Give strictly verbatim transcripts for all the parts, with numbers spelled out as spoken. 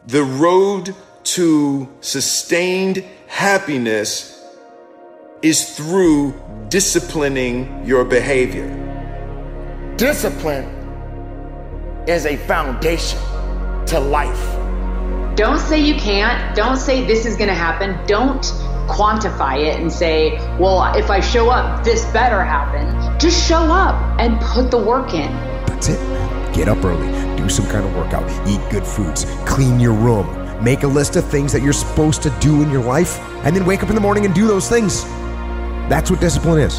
The road to sustained happiness is through disciplining your behavior. Discipline is a foundation to life. Don't say you can't. Don't say this is going to happen. Don't quantify it and say, well, if I show up, this better happen. Just show up and put the work in. That's it, man. Get up early, do some kind of workout, eat good foods, clean your room, make a list of things that you're supposed to do in your life, and then wake up in the morning and do those things. That's what discipline is.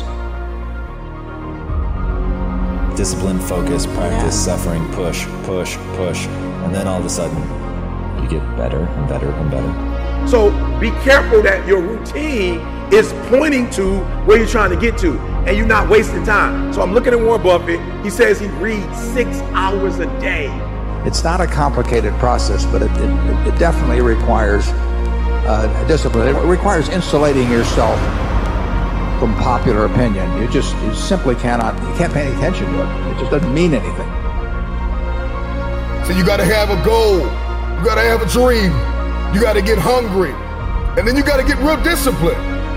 Discipline, focus, practice, yeah. Suffering, push, push, push, and then all of a sudden, you get better and better and better. So be careful that your routine is pointing to where you're trying to get to, and you're not wasting time. So I'm looking at Warren Buffett. He says he reads six hours a day. It's not a complicated process, but it, it, it definitely requires uh, discipline. It requires insulating yourself from popular opinion. You just you simply cannot, you can't pay any attention to it. It just doesn't mean anything. So you gotta have a goal. You gotta have a dream. You gotta get hungry. And then you gotta get real disciplined.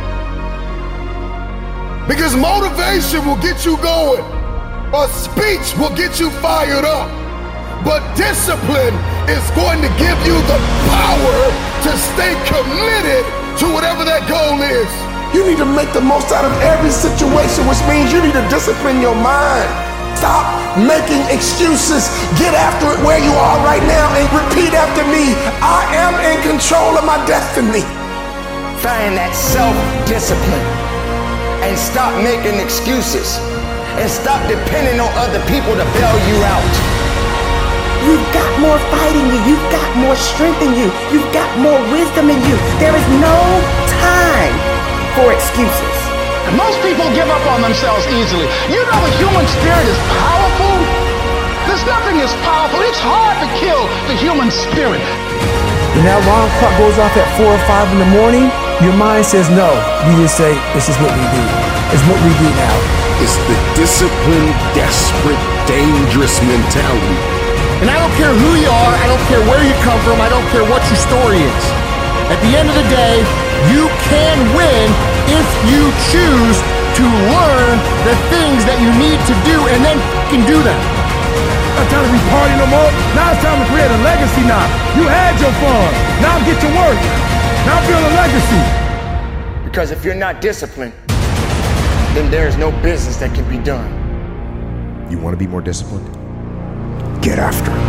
Because motivation will get you going. A speech will get you fired up. But discipline is going to give you the power to stay committed to whatever that goal is. You need to make the most out of every situation, which means you need to discipline your mind. Stop making excuses. Get after it where you are right now and repeat after me. I am in control of my destiny. Find that self-discipline and stop making excuses and stop depending on other people to bail you out. You've got more fight in you. You've got more strength in you. You've got more wisdom in you. There is no time for excuses. Most people give up on themselves easily. You know the human spirit is powerful. There's nothing as powerful. It's hard to kill the human spirit. When that alarm clock goes off at four or five in the morning, your mind says no. You just say, this is what we do. It's what we do now. It's the disciplined, desperate, dangerous mentality. And I don't care who you are, I don't care where you come from, I don't care what your story is. At the end of the day, you can win if you choose to learn the things that you need to do and then you can do them. Not time to be partying no more. Now it's time to create a legacy now. You had your fun. Now get to work. Now build a legacy. Because if you're not disciplined, then there's no business that can be done. You want to be more disciplined? Get after it.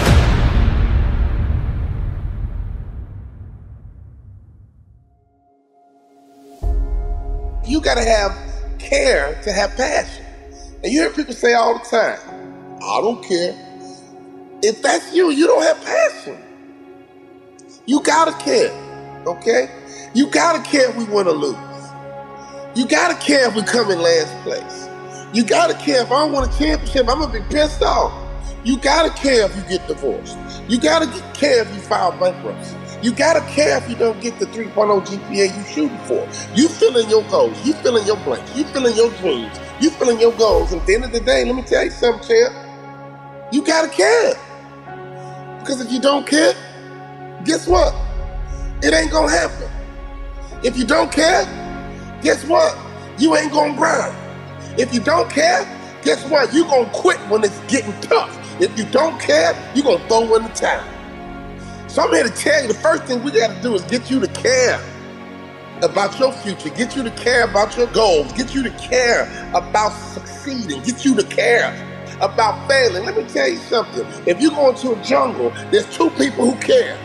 You gotta have care to have passion. And you hear people say all the time, I don't care. If that's you, you don't have passion. You gotta care, okay? You gotta care if we win or lose. You gotta care if we come in last place. You gotta care if I don't win a championship, I'm gonna be pissed off. You gotta care if you get divorced. You gotta get care if you file bankruptcy. You gotta care if you don't get the three point oh G P A you shooting for. You fill in your goals, you fill in your blanks, you fill in your dreams, you fill in your goals. And at the end of the day, let me tell you something, champ. You gotta care. Because if you don't care, guess what? It ain't gonna happen. If you don't care, guess what? You ain't gonna grind. If you don't care, guess what? You gonna quit when it's getting tough. If you don't care, you gonna throw in the towel. So I'm here to tell you, the first thing we gotta do is get you to care about your future, get you to care about your goals, get you to care about succeeding, get you to care about failing. Let me tell you something. If you go into a jungle, there's two people who care.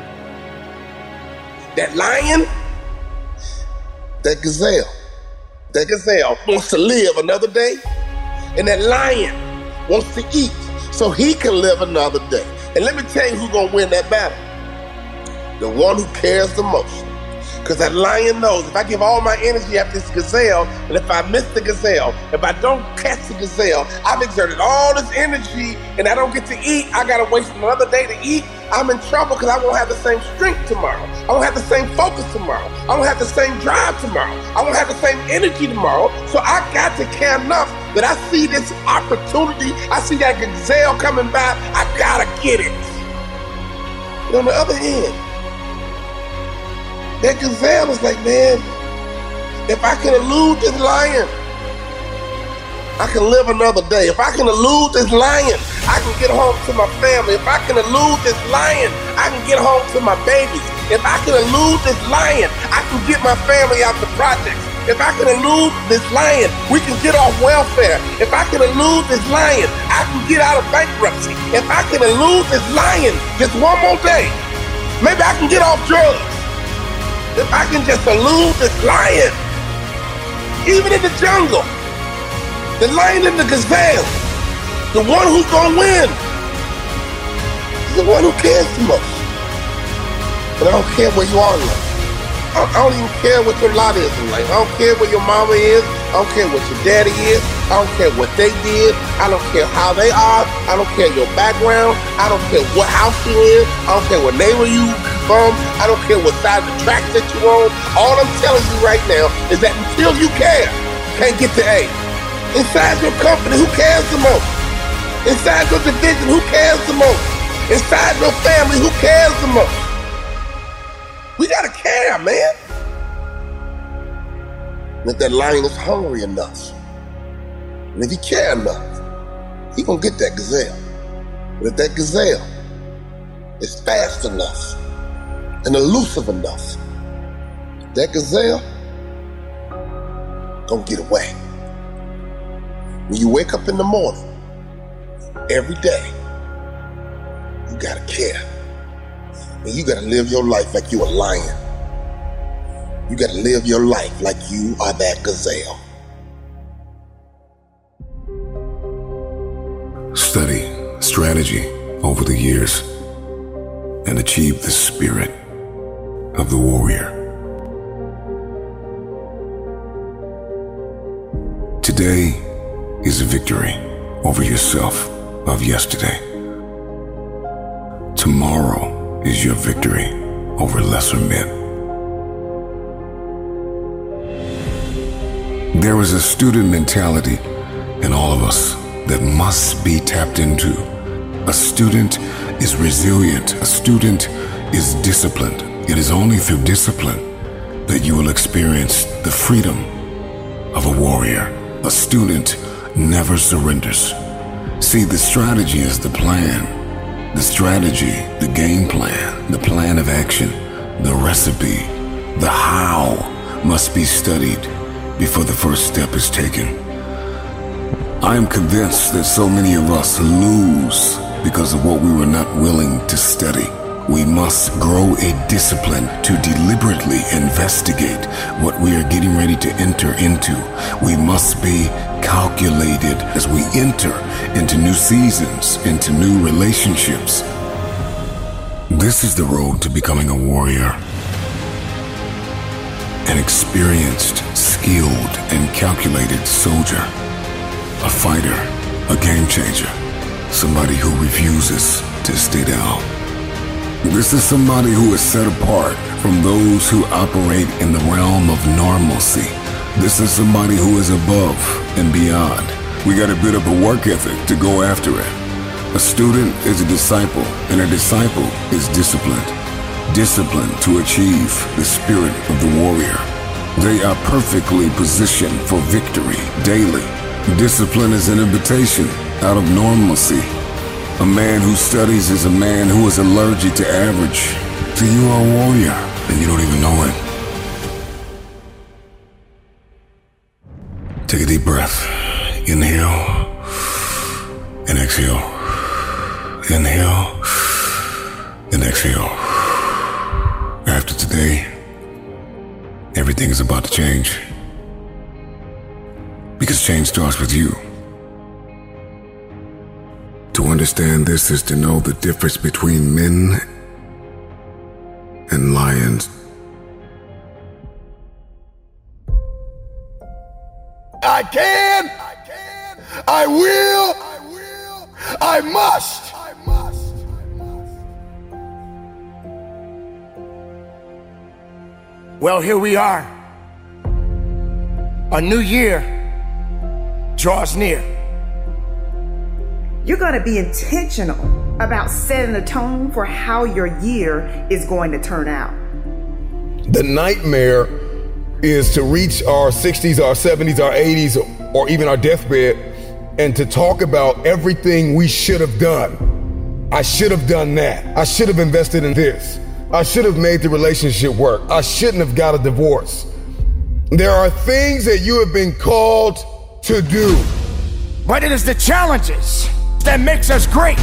That lion, that gazelle. That gazelle wants to live another day, and that lion wants to eat so he can live another day. And let me tell you who's gonna win that battle. The one who cares the most. Because that lion knows if I give all my energy after this gazelle, and if I miss the gazelle, if I don't catch the gazelle, I've exerted all this energy and I don't get to eat, I gotta waste another day to eat, I'm in trouble because I won't have the same strength tomorrow. I won't have the same focus tomorrow. I won't have the same drive tomorrow. I won't have the same energy tomorrow. So I got to care enough that I see this opportunity, I see that gazelle coming by, I gotta get it. But on the other hand, that gazelle is like, man, if I can elude this lion, I can live another day. If I can elude this lion, I can get home to my family. If I can elude this lion, I can get home to my babies. If I can elude this lion, I can get my family out the projects. If I can elude this lion, we can get off welfare. If I can elude this lion, I can get out of bankruptcy. If I can elude this lion just one more day, maybe I can get off drugs. If I can just elude this lion, even in the jungle, the lion and the gazelle, the one who's gonna win is the one who cares the most. But I don't care where you are in life. I don't even care what your lot is in life. I don't care where your mama is. I don't care what your daddy is. I don't care what they did. I don't care how they are. I don't care your background. I don't care what house you in. I don't care what neighbor you from. I don't care what side of the track that you on. All I'm telling you right now is that until you care, you can't get to A. Inside your company, who cares the most? Inside your division, who cares the most? Inside your family, who cares the most? We gotta care, man. And if that lion is hungry enough, and if he care enough, he gonna get that gazelle. But if that gazelle is fast enough and elusive enough, that gazelle gonna get away. When you wake up in the morning, every day, you gotta care. And you gotta live your life like you a lion. You gotta live your life like you are that gazelle. Study strategy over the years and achieve the spirit of the warrior. Today is a victory over yourself of yesterday. Tomorrow is your victory over lesser men. There is a student mentality in all of us that must be tapped into. A student is resilient. A student is disciplined. It is only through discipline that you will experience the freedom of a warrior. A student never surrenders. See, the strategy is the plan. The strategy, the game plan, the plan of action, the recipe, the how must be studied before the first step is taken. I am convinced that so many of us lose because of what we were not willing to study. We must grow a discipline to deliberately investigate what we are getting ready to enter into. We must be calculated as we enter into new seasons, into new relationships. This is the road to becoming a warrior. An experienced, skilled, and calculated soldier. A fighter, a game changer. Somebody who refuses to stay down. This is somebody who is set apart from those who operate in the realm of normalcy. This is somebody who is above and beyond. We got a bit of a work ethic to go after it. A student is a disciple, and a disciple is disciplined. Disciplined to achieve the spirit of the warrior. They are perfectly positioned for victory daily. Discipline is an invitation out of normalcy. A man who studies is a man who is allergic to average. So you are a warrior, and you don't even know it. Take a deep breath. Inhale and exhale. Inhale and exhale. After today, everything is about to change. Because change starts with you. To understand this is to know the difference between men and lions. I can, I can, I will, I will, I must. I must. Well, here we are. A new year draws near. You're going to be intentional about setting the tone for how your year is going to turn out. The nightmare is to reach our sixties, our seventies, our eighties, or even our deathbed, and to talk about everything we should have done. I should have done that. I should have invested in this. I should have made the relationship work. I shouldn't have got a divorce. There are things that you have been called to do. But it is the challenges that makes us great.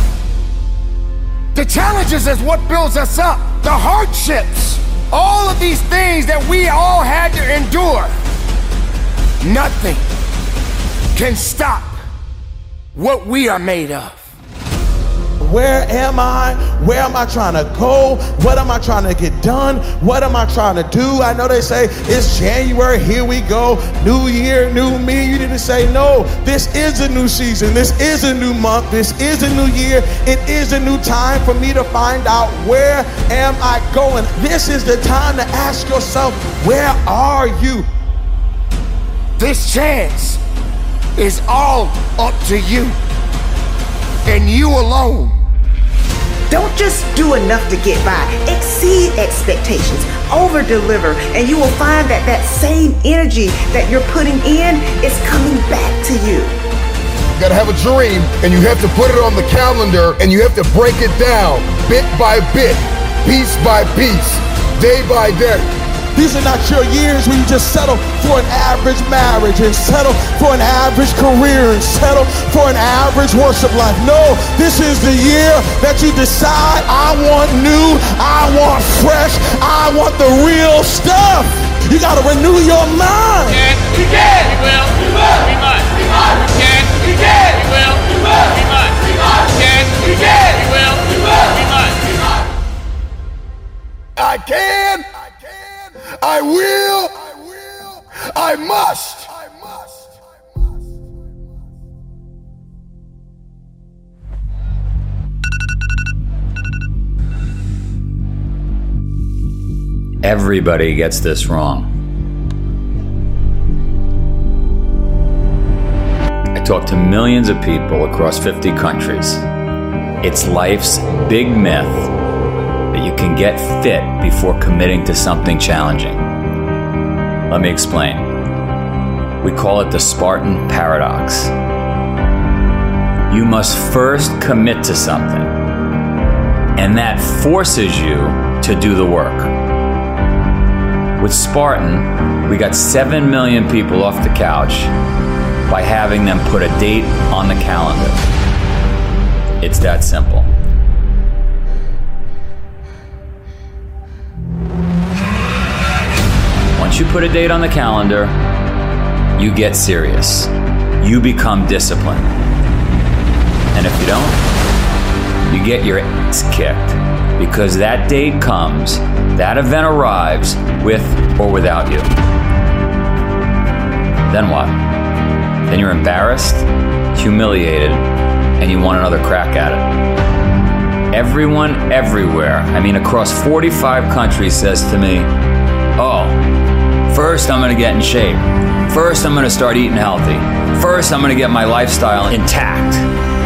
The challenges is what builds us up. The hardships, all of these things that we all had to endure. Nothing can stop what we are made of. Where am I? Where am I trying to go? What am I trying to get done? What am I trying to do? I know they say it's January, here we go. New year, new me. You didn't say no. This is a new season. This is a new month. This is a new year. It is a new time for me to find out where am I going. This is the time to ask yourself, where are you? This chance is all up to you and you alone. Don't just do enough to get by. Exceed expectations. Over-deliver. And you will find that that same energy that you're putting in is coming back to you. You gotta have a dream, and you have to put it on the calendar, and you have to break it down bit by bit, piece by piece, day by day. These are not your years where you just settle for an average marriage and settle for an average career and settle for an average worship life. No, this is the year that you decide, I want new, I want fresh, I want the real stuff. You gotta renew your mind. We can, we will, we will, we must, we must. We can, we can, we will, we will, we must, we must. We can, we can, we will, we will, we must, we must. I can. I will, I will, I must. I must. Everybody gets this wrong. I talk to millions of people across fifty countries. It's life's big myth that you can get fit before committing to something challenging. Let me explain. We call it the Spartan paradox. You must first commit to something, and that forces you to do the work. With Spartan, we got seven million people off the couch by having them put a date on the calendar. It's that simple. Once you put a date on the calendar, you get serious. You become disciplined. And if you don't, you get your ass kicked because that date comes, that event arrives with or without you. Then what? Then you're embarrassed, humiliated, and you want another crack at it. Everyone everywhere, I mean across forty-five countries, says to me, oh, first, I'm gonna get in shape. First, I'm gonna start eating healthy. First, I'm gonna get my lifestyle intact.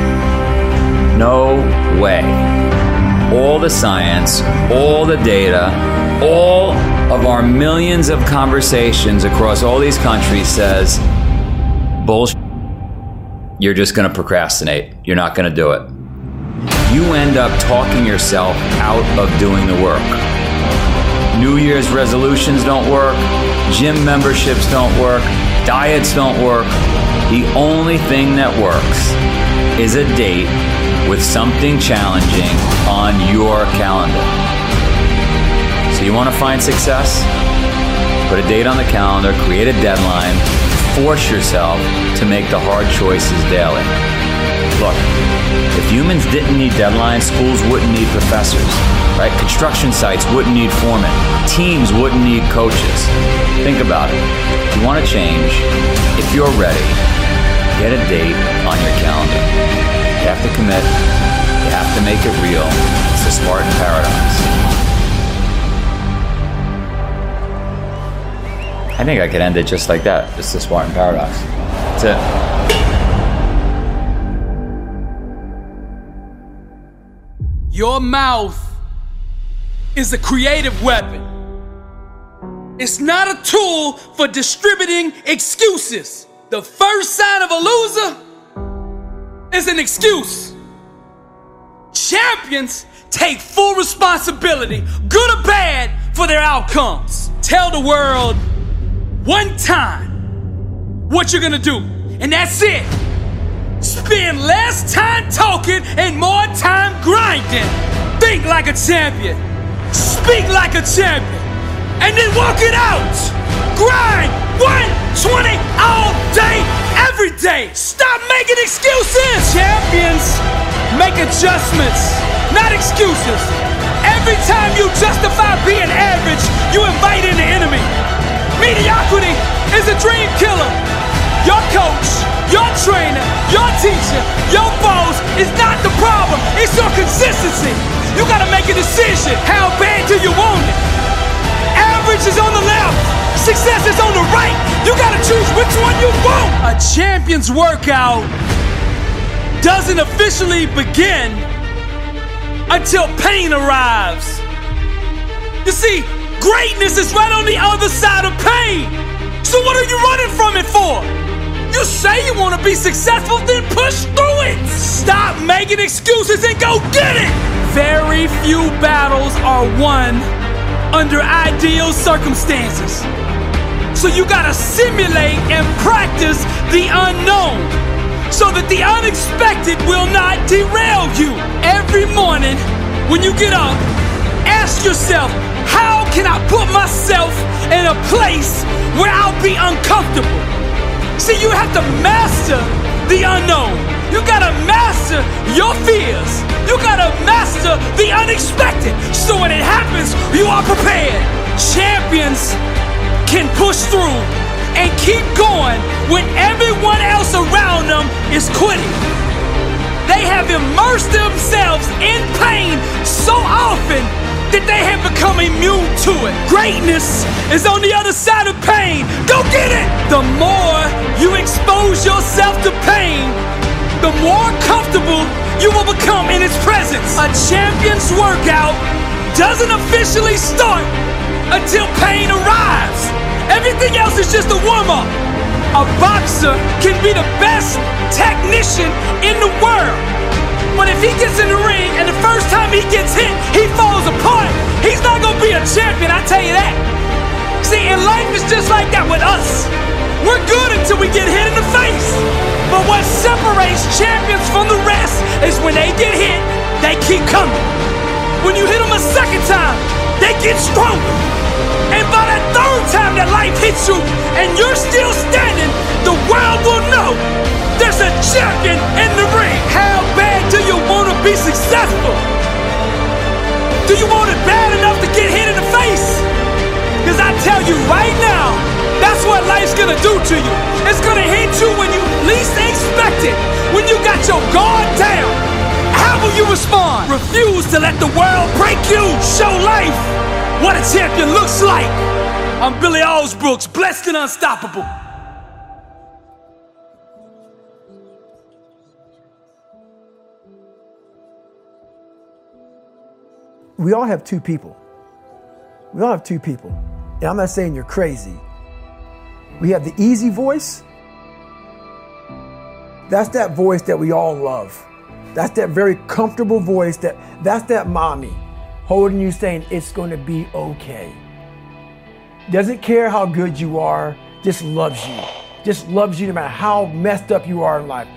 No way. All the science, all the data, all of our millions of conversations across all these countries says, bullshit. You're just gonna procrastinate. You're not gonna do it. You end up talking yourself out of doing the work. New Year's resolutions don't work, gym memberships don't work, diets don't work. The only thing that works is a date with something challenging on your calendar. So you want to find success? Put a date on the calendar, create a deadline, force yourself to make the hard choices daily. Look, if humans didn't need deadlines, schools wouldn't need professors. Right? Construction sites wouldn't need foremen. Teams wouldn't need coaches. Think about it. If you want to change, if you're ready, get a date on your calendar. You have to commit. You have to make it real. It's the Spartan paradox. I think I could end it just like that. It's the Spartan paradox. That's it. Your mouth is a creative weapon. It's not a tool for distributing excuses. The first sign of a loser is an excuse. Champions take full responsibility, good or bad, for their outcomes. Tell the world one time what you're gonna do, and that's it. Spend less time talking and more time grinding. Think like a champion. Speak like a champion. And then walk it out. Grind one twenty all day, every day. Stop making excuses. Champions make adjustments, not excuses. Every time you justify being average, you invite in the enemy. Mediocrity is a dream killer. Your coach, your trainer, your teacher, your boss is not the problem. It's your consistency. You gotta make a decision. How bad do you want it? Average is on the left. Success is on the right. You gotta choose which one you want. A champion's workout doesn't officially begin until pain arrives. You see, greatness is right on the other side of pain. So what are you running from it for? You say you want to be successful, then push through it. Stop making excuses and go get it. Very few battles are won under ideal circumstances. So you gotta simulate and practice the unknown so that the unexpected will not derail you. Every morning when you get up, ask yourself, how can I put myself in a place where I'll be uncomfortable? See, you have to master the unknown. You gotta master your fears. You gotta master the unexpected. So when it happens, you are prepared. Champions can push through and keep going when everyone else around them is quitting. They have immersed themselves in pain so often that they have become immune to it. Greatness is on the other side of pain. Go get it! The more you expose yourself to pain, the more comfortable you will become in its presence. A champion's workout doesn't officially start until pain arrives. Everything else is just a warm-up. A boxer can be the best technician in the world, but if he gets in the ring and the first time he gets hit, he falls apart, he's not gonna be a champion, I tell you that. See, in life it's just like that with us. We're good until we get hit in the face. But what separates champions from the rest is when they get hit, they keep coming. When you hit them a second time, they get stronger. And by that third time that life hits you and you're still standing, the world will know there's a champion in the ring. How bad do you want to be successful? Do you want it bad enough to get hit in the face? Because I tell you right now, that's what life's gonna do to you. It's gonna hit you when you least expect it. When you got your guard down, how will you respond? Refuse to let the world break you. Show life what a champion looks like. I'm Billy Alsbrooks, blessed and unstoppable. We all have two people. We all have two people. And I'm not saying you're crazy. We have the easy voice. That's that voice that we all love. That's that very comfortable voice that that's that mommy holding you saying it's going to be okay. Doesn't care how good you are, just loves you. Just loves you no matter how messed up you are in life.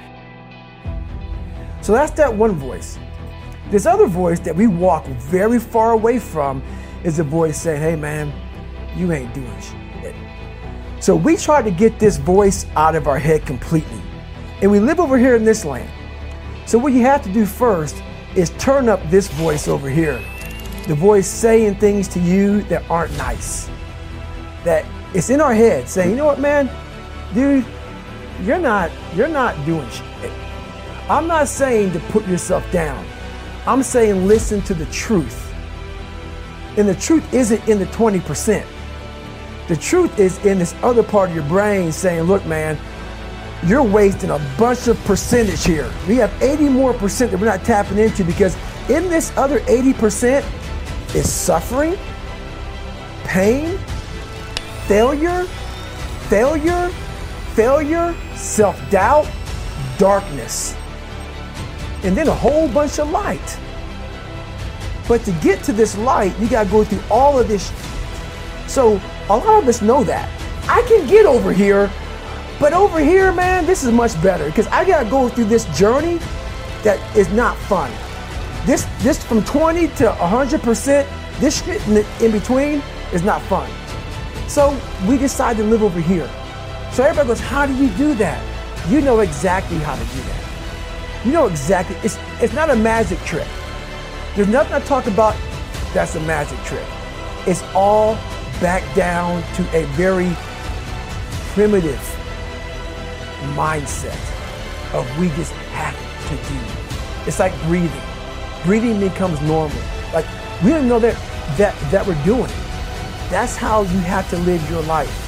So that's that one voice. This other voice that we walk very far away from is a voice saying, hey man, you ain't doing shit. So we try to get this voice out of our head completely. And we live over here in this land. So what you have to do first is turn up this voice over here. The voice saying things to you that aren't nice. That it's in our head saying, you know what, man, dude, you're not, you're not doing shit. I'm not saying to put yourself down. I'm saying listen to the truth. And the truth isn't in the twenty percent. The truth is in this other part of your brain saying, look, man, you're wasting a bunch of percentage here. We have eighty more percent that we're not tapping into because In this other eighty percent is suffering, pain, failure, failure, failure, self-doubt, darkness, and then a whole bunch of light. But to get to this light, you gotta go through all of this. So a lot of us know that. I can get over here, but over here, man, this is much better because I gotta go through this journey that is not fun. This, this from twenty to one hundred percent, this shit in, in between is not fun. So we decide to live over here. So everybody goes, how do you do that? You know exactly how to do that. You know exactly, it's, it's not a magic trick. There's nothing I talk about that's a magic trick. It's all back down to a very primitive mindset of we just have to do. It's like breathing. Breathing becomes normal. Like we don't know that that that we're doing it. That's how you have to live your life.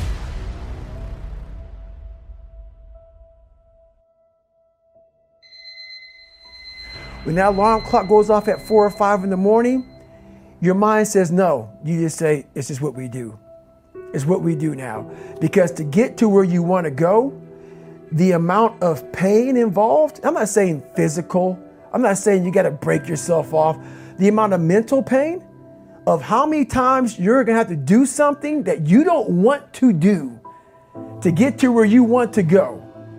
When that alarm clock goes off at four or five in the morning, your mind says no. You just say, it's just what we do. It's what we do now. Because to get to where you want to go, the amount of pain involved, I'm not saying physical, I'm not saying you got to break yourself off. The amount of mental pain of how many times you're going to have to do something that you don't want to do to get to where you want to go.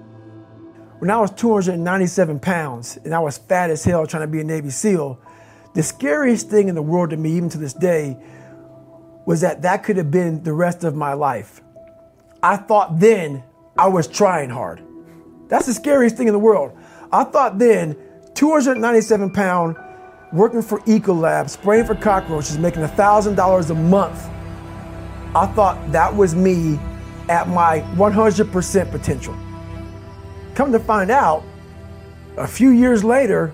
When I was two hundred ninety-seven pounds and I was fat as hell trying to be a Navy SEAL, the scariest thing in the world to me, even to this day, was that that could have been the rest of my life. I thought then I was trying hard. That's the scariest thing in the world. I thought then, two hundred ninety-seven pound, working for Ecolab, spraying for cockroaches, making one thousand dollars a month. I thought that was me at my one hundred percent potential. Come to find out, a few years later,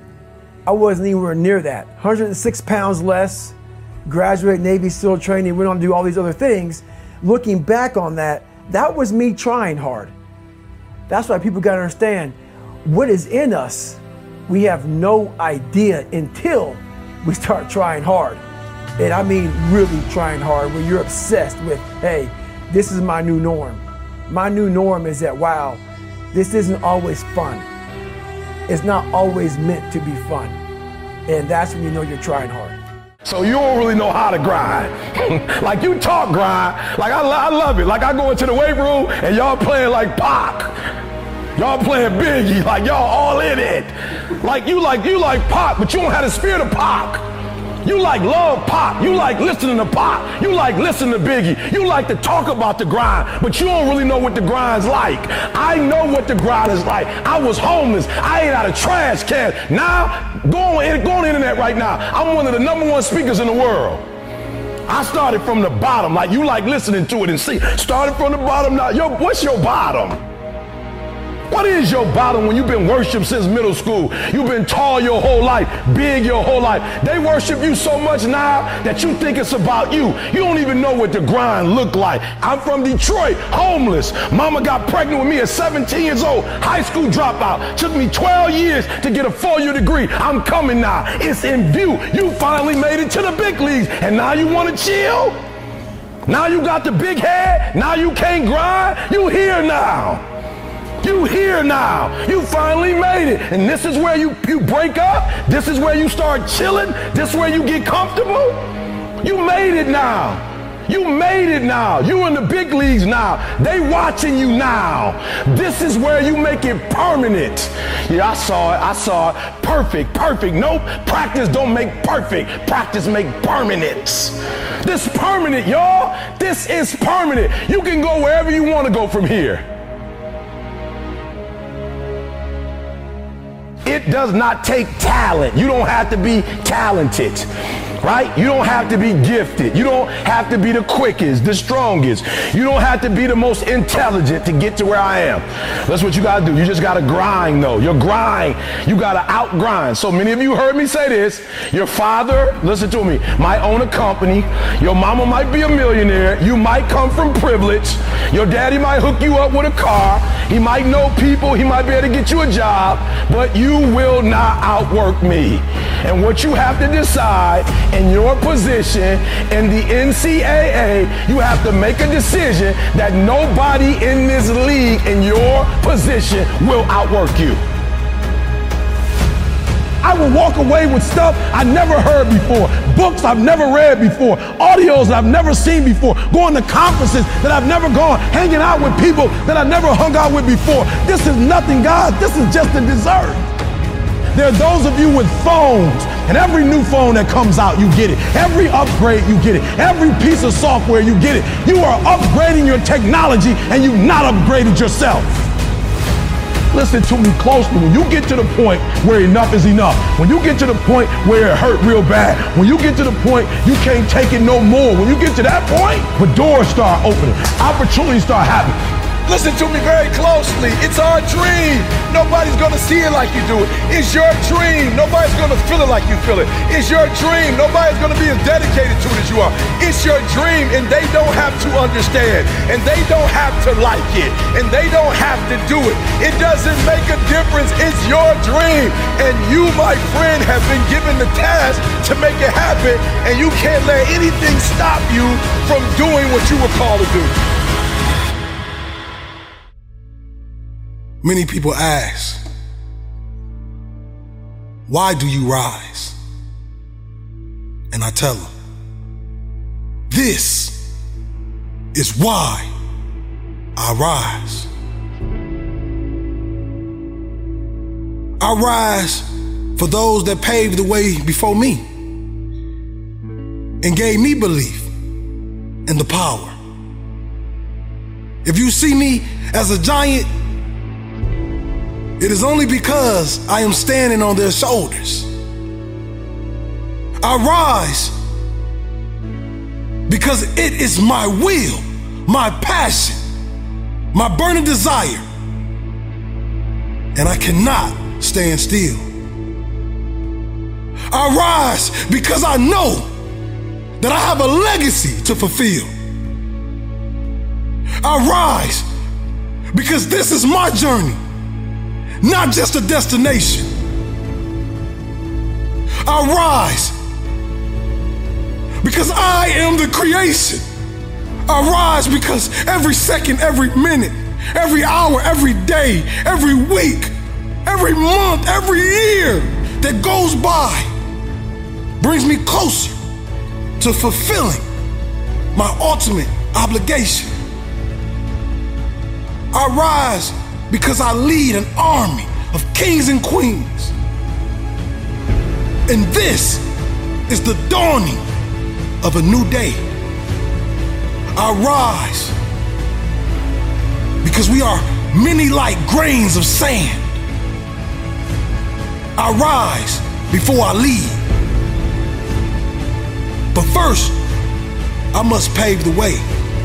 I wasn't anywhere near that. one hundred six pounds less, graduate Navy SEAL training, went on to do all these other things. Looking back on that, that was me trying hard. That's why people gotta understand, what is in us, we have no idea until we start trying hard. And I mean really trying hard, where you're obsessed with, hey, this is my new norm. My new norm is that, wow, this isn't always fun. It's not always meant to be fun. And that's when you know you're trying hard. So you don't really know how to grind. Like you talk grind, like I, I love it. Like I go into the weight room and y'all playing like Pac. Y'all playing Biggie, like y'all all in it. Like you like you like Pac, but you don't have the spirit of Pac. You like love Pac. You like listening to Pac. You like listening to Biggie. You like to talk about the grind, but you don't really know what the grind's like. I know what the grind is like. I was homeless. I ate out of trash cans. Now, go on, go on the internet right now. I'm one of the number one speakers in the world. I started from the bottom, like you like listening to it and see. Started from the bottom now. Yo, what's your bottom? What is your bottom when you've been worshiped since middle school? You've been tall your whole life, big your whole life. They worship you so much now that you think it's about you. You don't even know what the grind look like. I'm from Detroit, homeless. Mama got pregnant with me at seventeen years old, high school dropout. Took me twelve years to get a four-year degree. I'm coming now. It's in view. You finally made it to the big leagues, and now you want to chill? Now you got the big head? Now you can't grind? You here now. You here now. You finally made it. And this is where you, you break up. This is where you start chilling. This is where you get comfortable. You made it now. You made it now. You in the big leagues now. They watching you now. This is where you make it permanent. Yeah, I saw it. I saw it. Perfect, perfect. Nope. Practice don't make perfect. Practice make permanent. This permanent, y'all. This is permanent. You can go wherever you want to go from here. It does not take talent. You don't have to be talented. right? You don't have to be gifted. You don't have to be the quickest, the strongest. You don't have to be the most intelligent to get to where I am. That's what you gotta do. You just gotta grind though. Your grind, you gotta out-grind. So many of you heard me say this. Your father, listen to me, might own a company. Your mama might be a millionaire. You might come from privilege. Your daddy might hook you up with a car. He might know people. He might be able to get you a job. But you will not outwork me. And what you have to decide in your position in the N C double A, you have to make a decision that nobody in this league in your position will outwork you. I will walk away with stuff I never heard before, books I've never read before, audios I've never seen before, going to conferences that I've never gone, hanging out with people that I've never hung out with before. This is nothing, God. This is just a dessert. There are those of you with phones, and every new phone that comes out, you get it. Every upgrade, you get it. Every piece of software, you get it. You are upgrading your technology, and you've not upgraded yourself. Listen to me closely. When you get to the point where enough is enough, when you get to the point where it hurt real bad, when you get to the point you can't take it no more, when you get to that point, the doors start opening, opportunities start happening. Listen to me very closely. It's our dream. Nobody's gonna see it like you do it. It's your dream. Nobody's gonna feel it like you feel it. It's your dream. Nobody's gonna be as dedicated to it as you are. It's your dream, and they don't have to understand, and they don't have to like it, and they don't have to do it. It doesn't make a difference. It's your dream, and you, my friend, have been given the task to make it happen, and you can't let anything stop you from doing what you were called to do. Many people ask, why do you rise? And I tell them, this is why I rise. I rise for those that paved the way before me and gave me belief in the power. If you see me as a giant, it is only because I am standing on their shoulders. I rise because it is my will, my passion, my burning desire, and I cannot stand still. I rise because I know that I have a legacy to fulfill. I rise because this is my journey, not just a destination. I rise because I am the creation. I rise because every second, every minute, every hour, every day, every week, every month, every year that goes by brings me closer to fulfilling my ultimate obligation. I rise because I lead an army of kings and queens. And this is the dawning of a new day. I rise because we are many like grains of sand. I rise before I lead. But first, I must pave the way.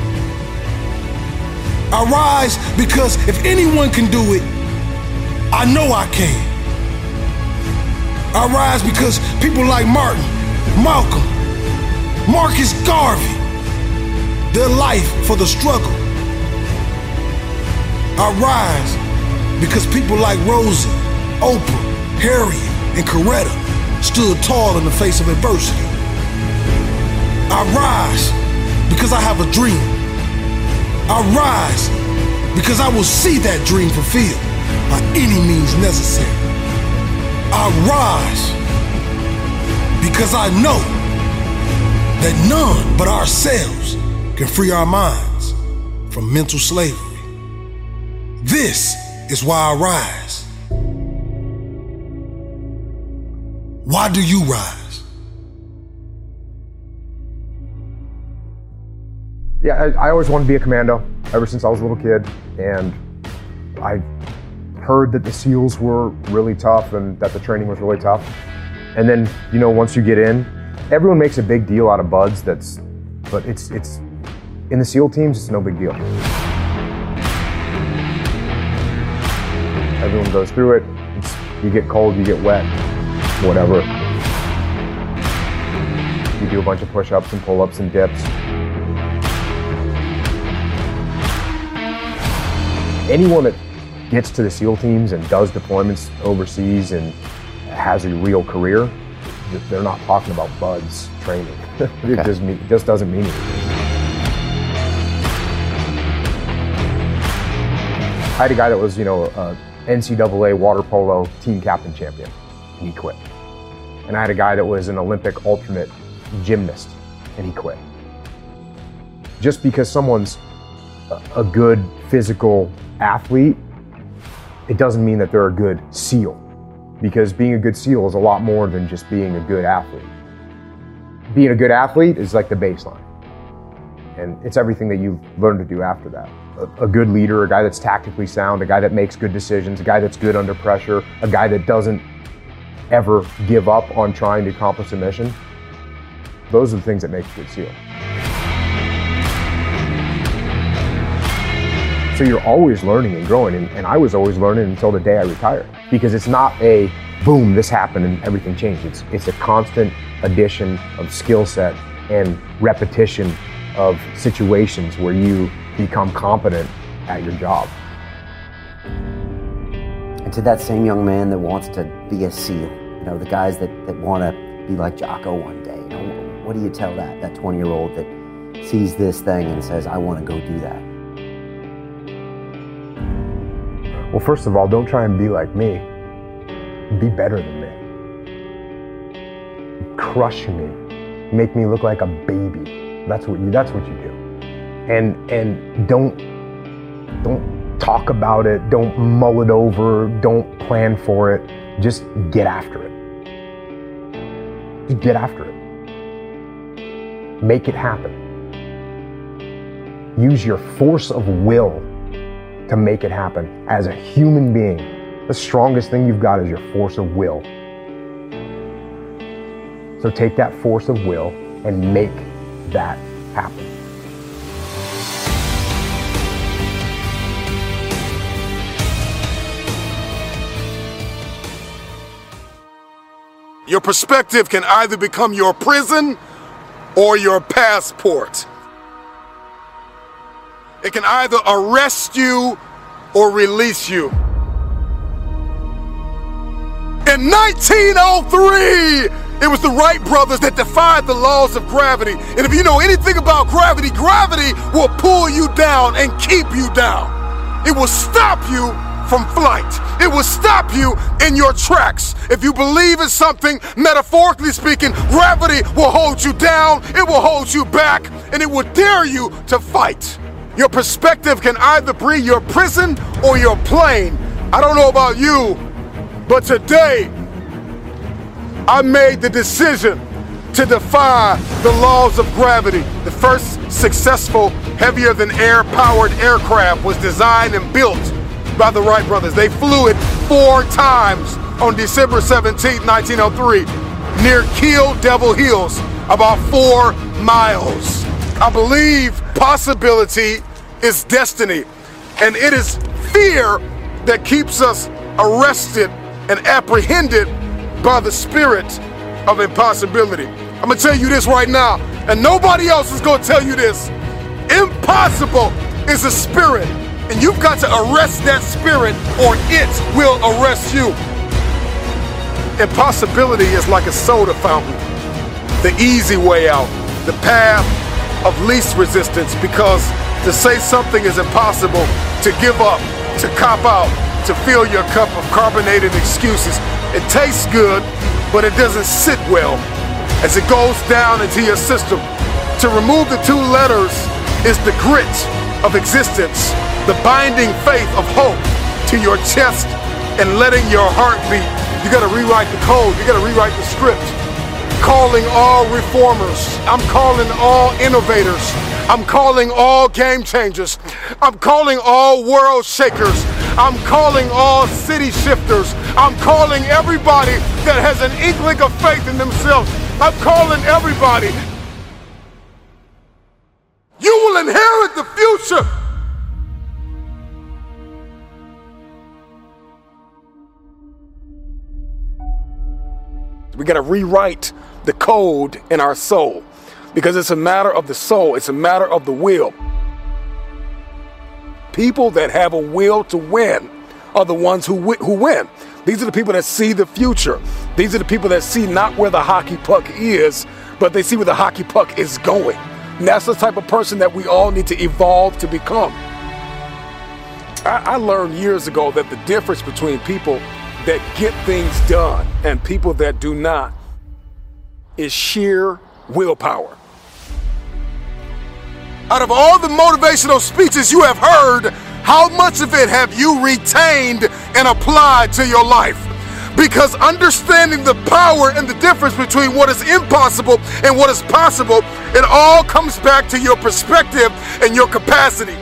I rise because if anyone can do it, I know I can. I rise because people like Martin, Malcolm, Marcus Garvey, their life for the struggle. I rise because people like Rosa, Oprah, Harriet, and Coretta stood tall in the face of adversity. I rise because I have a dream. I rise because I will see that dream fulfilled by any means necessary. I rise because I know that none but ourselves can free our minds from mental slavery. This is why I rise. Why do you rise? Yeah, I, I always wanted to be a commando ever since I was a little kid, and I heard that the SEALs were really tough and that the training was really tough. And then, you know, once you get in, everyone makes a big deal out of buds. That's, but it's it's in the SEAL teams, it's no big deal. Everyone goes through it. It's, you get cold, you get wet, whatever. You do a bunch of push-ups and pull-ups and dips. Anyone that gets to the SEAL teams and does deployments overseas and has a real career, they're not talking about buds training. It, Okay. just, mean- it just doesn't mean anything. I had a guy that was, you know, a N C double A water polo team captain champion, and he quit. And I had a guy that was an Olympic alternate gymnast, and he quit. Just because someone's a- a good physical athlete, it doesn't mean that they're a good SEAL. Because being a good SEAL is a lot more than just being a good athlete. Being a good athlete is like the baseline. And it's everything that you've learned to do after that. A, a good leader, a guy that's tactically sound, a guy that makes good decisions, a guy that's good under pressure, a guy that doesn't ever give up on trying to accomplish a mission. Those are the things that make a good SEAL. So you're always learning and growing, and, and I was always learning until the day I retired. Because it's not a, boom, this happened and everything changed. It's, it's a constant addition of skill set and repetition of situations where you become competent at your job. And to that same young man that wants to be a SEAL, you know, the guys that, that want to be like Jocko one day, you know, what do you tell that, that twenty-year-old that sees this thing and says, I want to go do that? Well, first of all, don't try and be like me. Be better than me. Crush me. Make me look like a baby. That's what you, that's what you do. And and don't don't talk about it, don't mull it over, don't plan for it. Just get after it. Just get after it. Make it happen. Use your force of will to make it happen. As a human being, the strongest thing you've got is your force of will. So take that force of will and make that happen. Your perspective can either become your prison or your passport. It can either arrest you or release you. In nineteen oh three, it was the Wright brothers that defied the laws of gravity. And if you know anything about gravity, gravity will pull you down and keep you down. It will stop you from flight. It will stop you in your tracks. If you believe in something, metaphorically speaking, gravity will hold you down, it will hold you back, and it will dare you to fight. Your perspective can either be your prison or your plane. I don't know about you, but today I made the decision to defy the laws of gravity. The first successful heavier than air powered aircraft was designed and built by the Wright brothers. They flew it four times on December seventeenth, nineteen oh three, near Kill Devil Hills, about four miles. I believe possibility is destiny, and it is fear that keeps us arrested and apprehended by the spirit of impossibility. I'm gonna tell you this right now, and nobody else is gonna tell you this. Impossible is a spirit, and you've got to arrest that spirit or it will arrest you. Impossibility is like a soda fountain, the easy way out, the path of least resistance, because to say something is impossible, to give up, to cop out, to fill your cup of carbonated excuses, it tastes good, but it doesn't sit well as it goes down into your system. To remove the two letters is the grit of existence, the binding faith of hope to your chest and letting your heart beat. You gotta rewrite the code, you gotta rewrite the script. Calling all reformers, I'm calling all innovators, I'm calling all game changers, I'm calling all world shakers, I'm calling all city shifters, I'm calling everybody that has an inkling of faith in themselves. I'm calling everybody. You will inherit the future. We got to rewrite the code in our soul because it's a matter of the soul. It's a matter of the will. People that have a will to win are the ones who wi- who win. These are the people that see the future. These are the people that see not where the hockey puck is, but they see where the hockey puck is going. And that's the type of person that we all need to evolve to become. I, I learned years ago that the difference between people that get things done and people that do not is sheer willpower. Out of all the motivational speeches you have heard, how much of it have you retained and applied to your life? Because understanding the power and the difference between what is impossible and what is possible, it all comes back to your perspective and your capacity.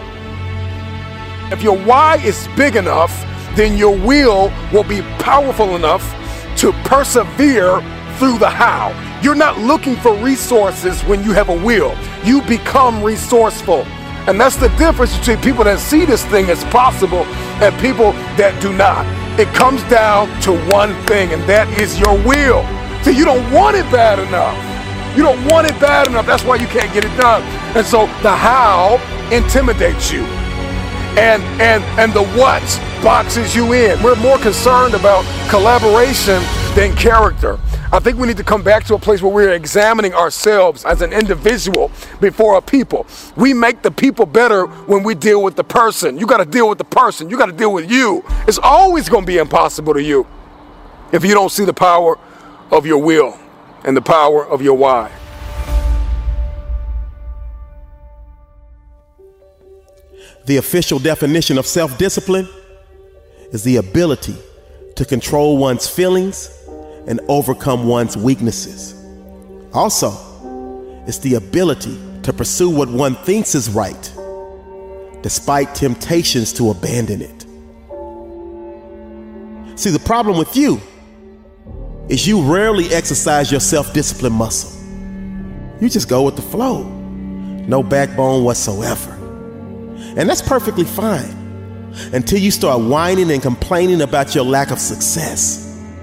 If your why is big enough, then your will will be powerful enough to persevere through the how. You're not looking for resources when you have a will. You become resourceful. And that's the difference between people that see this thing as possible and people that do not. It comes down to one thing, and that is your will. So you don't want it bad enough. You don't want it bad enough. That's why you can't get it done. And so the how intimidates you. And and and the what boxes you in. We're more concerned about collaboration than character. I think we need to come back to a place where we're examining ourselves as an individual before a people. We make the people better when we deal with the person. You got to deal with the person. You got to deal with you. It's always going to be impossible to you if you don't see the power of your will and the power of your why. The official definition of self-discipline is the ability to control one's feelings and overcome one's weaknesses. Also, it's the ability to pursue what one thinks is right, despite temptations to abandon it. See, the problem with you is you rarely exercise your self-discipline muscle. You just go with the flow, no backbone whatsoever. And that's perfectly fine until you start whining and complaining about your lack of success.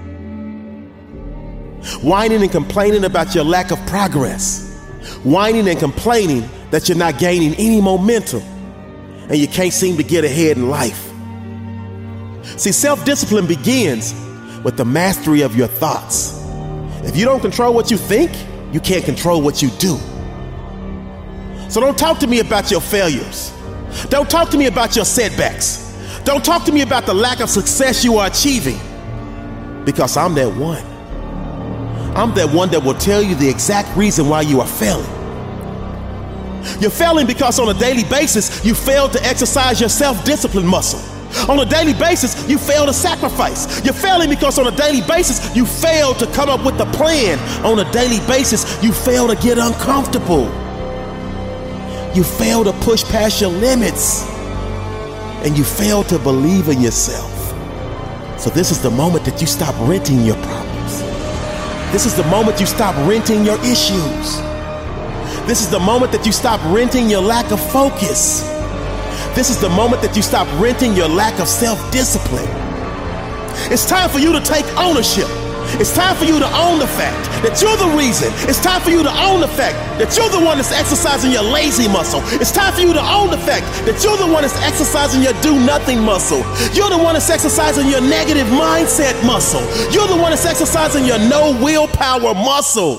Whining and complaining about your lack of progress. Whining and complaining that you're not gaining any momentum and you can't seem to get ahead in life. See, self-discipline begins with the mastery of your thoughts. If you don't control what you think, you can't control what you do. So don't talk to me about your failures. Don't talk to me about your setbacks. Don't talk to me about the lack of success you are achieving, because I'm that one. I'm that one that will tell you the exact reason why you are failing. You're failing because on a daily basis, you fail to exercise your self-discipline muscle. On a daily basis, you fail to sacrifice. You're failing because on a daily basis, you fail to come up with a plan. On a daily basis, you fail to get uncomfortable. You fail to push past your limits. And you fail to believe in yourself. So this is the moment that you stop renting your problems. This is the moment you stop renting your issues. This is the moment that you stop renting your lack of focus. This is the moment that you stop renting your lack of self-discipline. It's time for you to take ownership. It's time for you to own the fact that you're the reason. It's time for you to own the fact that you're the one that's exercising your lazy muscle. It's time for you to own the fact that you're the one that's exercising your do-nothing muscle. You're the one that's exercising your negative mindset muscle. You're the one that's exercising your no willpower muscle.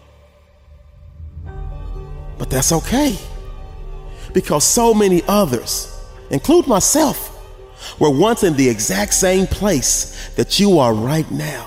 But that's okay, because so many others, including myself, were once in the exact same place that you are right now.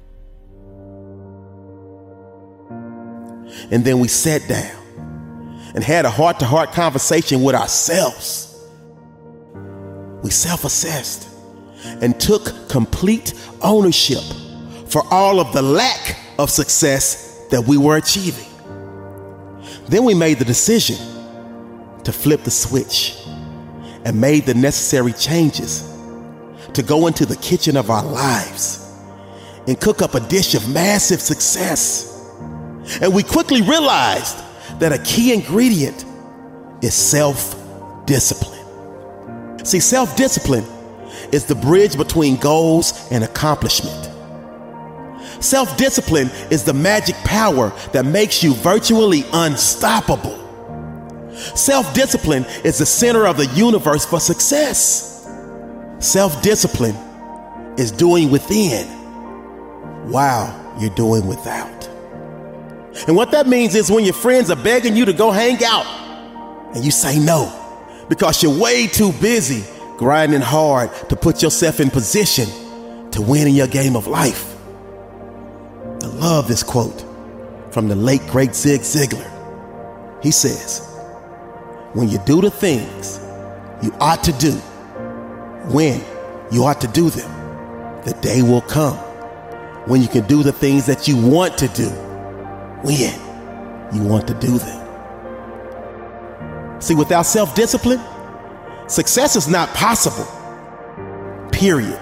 And then we sat down and had a heart-to-heart conversation with ourselves. We self-assessed and took complete ownership for all of the lack of success that we were achieving. Then we made the decision to flip the switch and made the necessary changes to go into the kitchen of our lives and cook up a dish of massive success And we quickly realized that a key ingredient is self-discipline. See, self-discipline is the bridge between goals and accomplishment. Self-discipline is the magic power that makes you virtually unstoppable. Self-discipline is the center of the universe for success. Self-discipline is doing within while you're doing without. And what that means is when your friends are begging you to go hang out and you say no because you're way too busy grinding hard to put yourself in position to win in your game of life. I love this quote from the late great Zig Ziglar. He says, when you do the things you ought to do, when you ought to do them, the day will come when you can do the things that you want to do, when you want to do them. See, without self-discipline, success is not possible, period.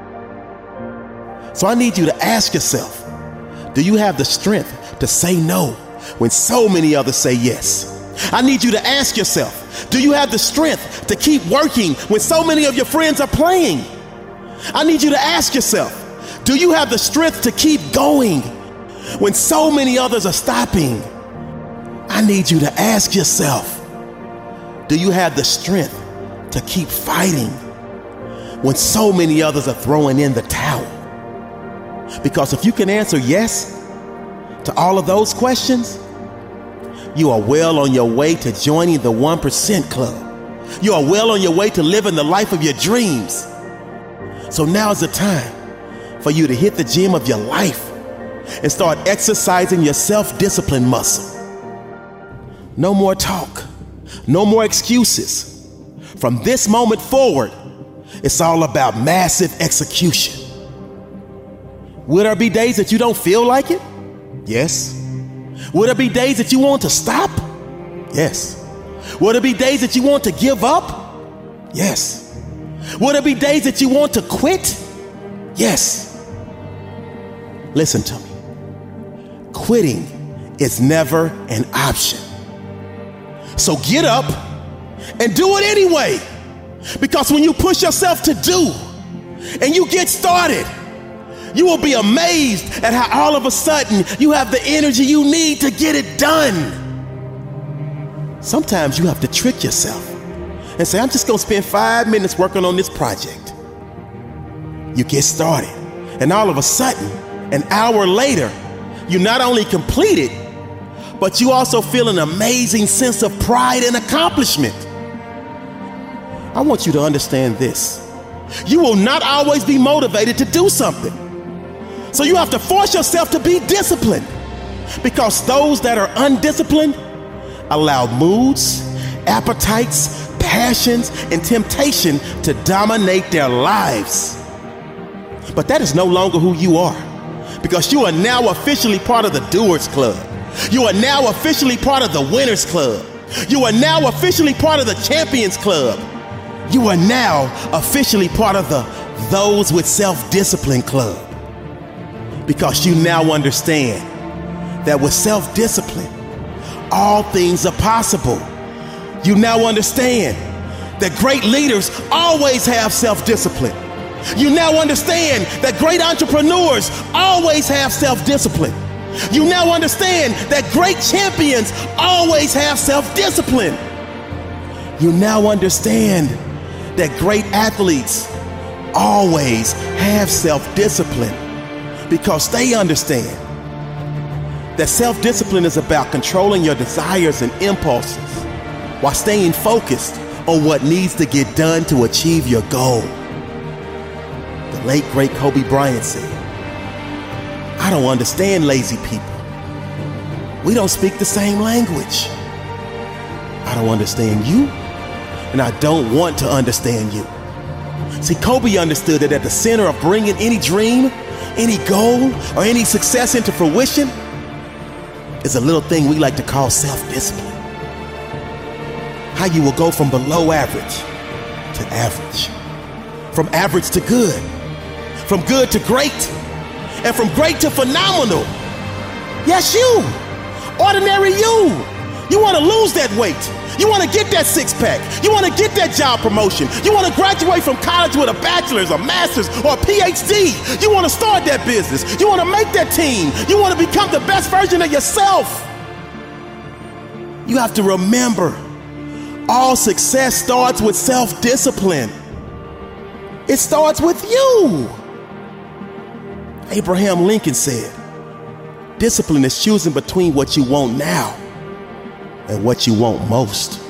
So I need you to ask yourself, do you have the strength to say no when so many others say yes? I need you to ask yourself, do you have the strength to keep working when so many of your friends are playing? I need you to ask yourself, do you have the strength to keep going when so many others are stopping? I need you to ask yourself, do you have the strength to keep fighting when so many others are throwing in the towel? Because if you can answer yes to all of those questions, you are well on your way to joining the one percent club. You are well on your way to living the life of your dreams. So now is the time for you to hit the gym of your life and start exercising your self-discipline muscle. No more talk, no more excuses. From this moment forward, it's all about massive execution. Will there be days that you don't feel like it? Yes. Will there be days that you want to stop? Yes. Will there be days that you want to give up? Yes. Will there be days that you want to quit? Yes. Listen to me. Quitting is never an option. So get up and do it anyway. Because when you push yourself to do and you get started, you will be amazed at how all of a sudden you have the energy you need to get it done. Sometimes you have to trick yourself and say, I'm just gonna spend five minutes working on this project. You get started, and all of a sudden, an hour later, you not only complete it, but you also feel an amazing sense of pride and accomplishment. I want you to understand this. You will not always be motivated to do something. So you have to force yourself to be disciplined, because those that are undisciplined allow moods, appetites, passions, and temptation to dominate their lives. But that is no longer who you are, because you are now officially part of the Doers Club. You are now officially part of the Winners Club. You are now officially part of the Champions Club. You are now officially part of the Those with Self-Discipline Club. Because you now understand that with self-discipline, all things are possible. You now understand that great leaders always have self-discipline. You now understand that great entrepreneurs always have self-discipline. You now understand that great champions always have self-discipline. You now understand that great athletes always have self-discipline, because they understand that self-discipline is about controlling your desires and impulses while staying focused on what needs to get done to achieve your goal. The late, great Kobe Bryant said, I don't understand lazy people. We don't speak the same language. I don't understand you, and I don't want to understand you. See, Kobe understood that at the center of bringing any dream, any goal, or any success into fruition is a little thing we like to call self-discipline. How you will go from below average to average, from average to good, from good to great, and from great to phenomenal. Yes, you. Ordinary you. You want to lose that weight. You want to get that six pack. You want to get that job promotion. You want to graduate from college with a bachelor's, a master's, or a P H D. You want to start that business. You want to make that team. You want to become the best version of yourself. You have to remember, all success starts with self-discipline. It starts with you. Abraham Lincoln said, discipline is choosing between what you want now and what you want most.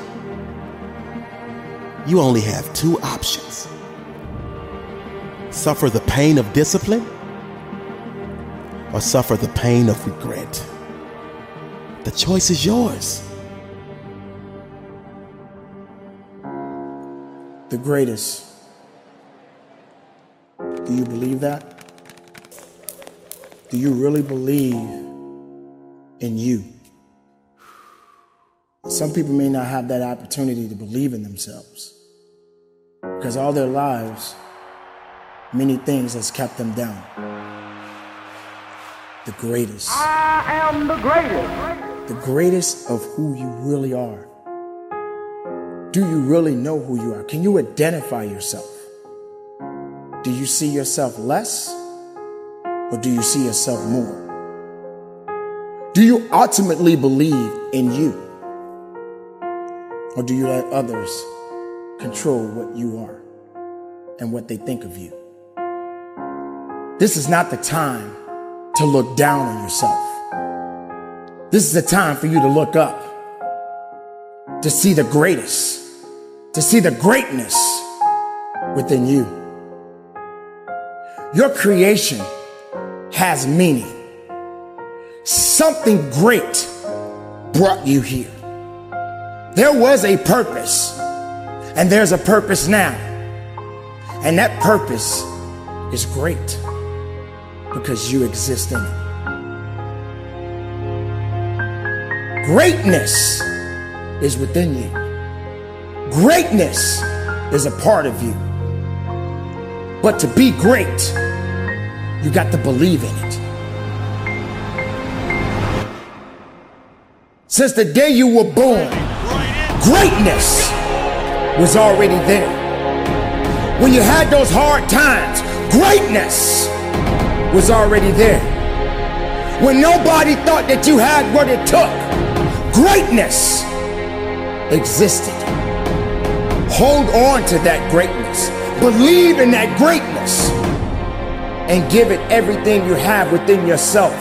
You only have two options. Suffer the pain of discipline or suffer the pain of regret. The choice is yours. The greatest. Do you believe that? Do you really believe in you? Some people may not have that opportunity to believe in themselves because all their lives, many things has kept them down. The greatest. I am the greatest. The greatest of who you really are. Do you really know who you are? Can you identify yourself? Do you see yourself less or do you see yourself more? Do you ultimately believe in you? Or do you let others control what you are and what they think of you? This is not the time to look down on yourself. This is the time for you to look up, to see the greatest, to see the greatness within you. Your creation has meaning. Something great brought you here. There was a purpose, and there's a purpose now. And that purpose is great because you exist in it. Greatness is within you. Greatness is a part of you. But to be great, you got to believe in it. Since the day you were born, greatness was already there. When you had those hard times, greatness was already there. When nobody thought that you had what it took, greatness existed. Hold on to that greatness. Believe in that greatness and give it everything you have within yourself.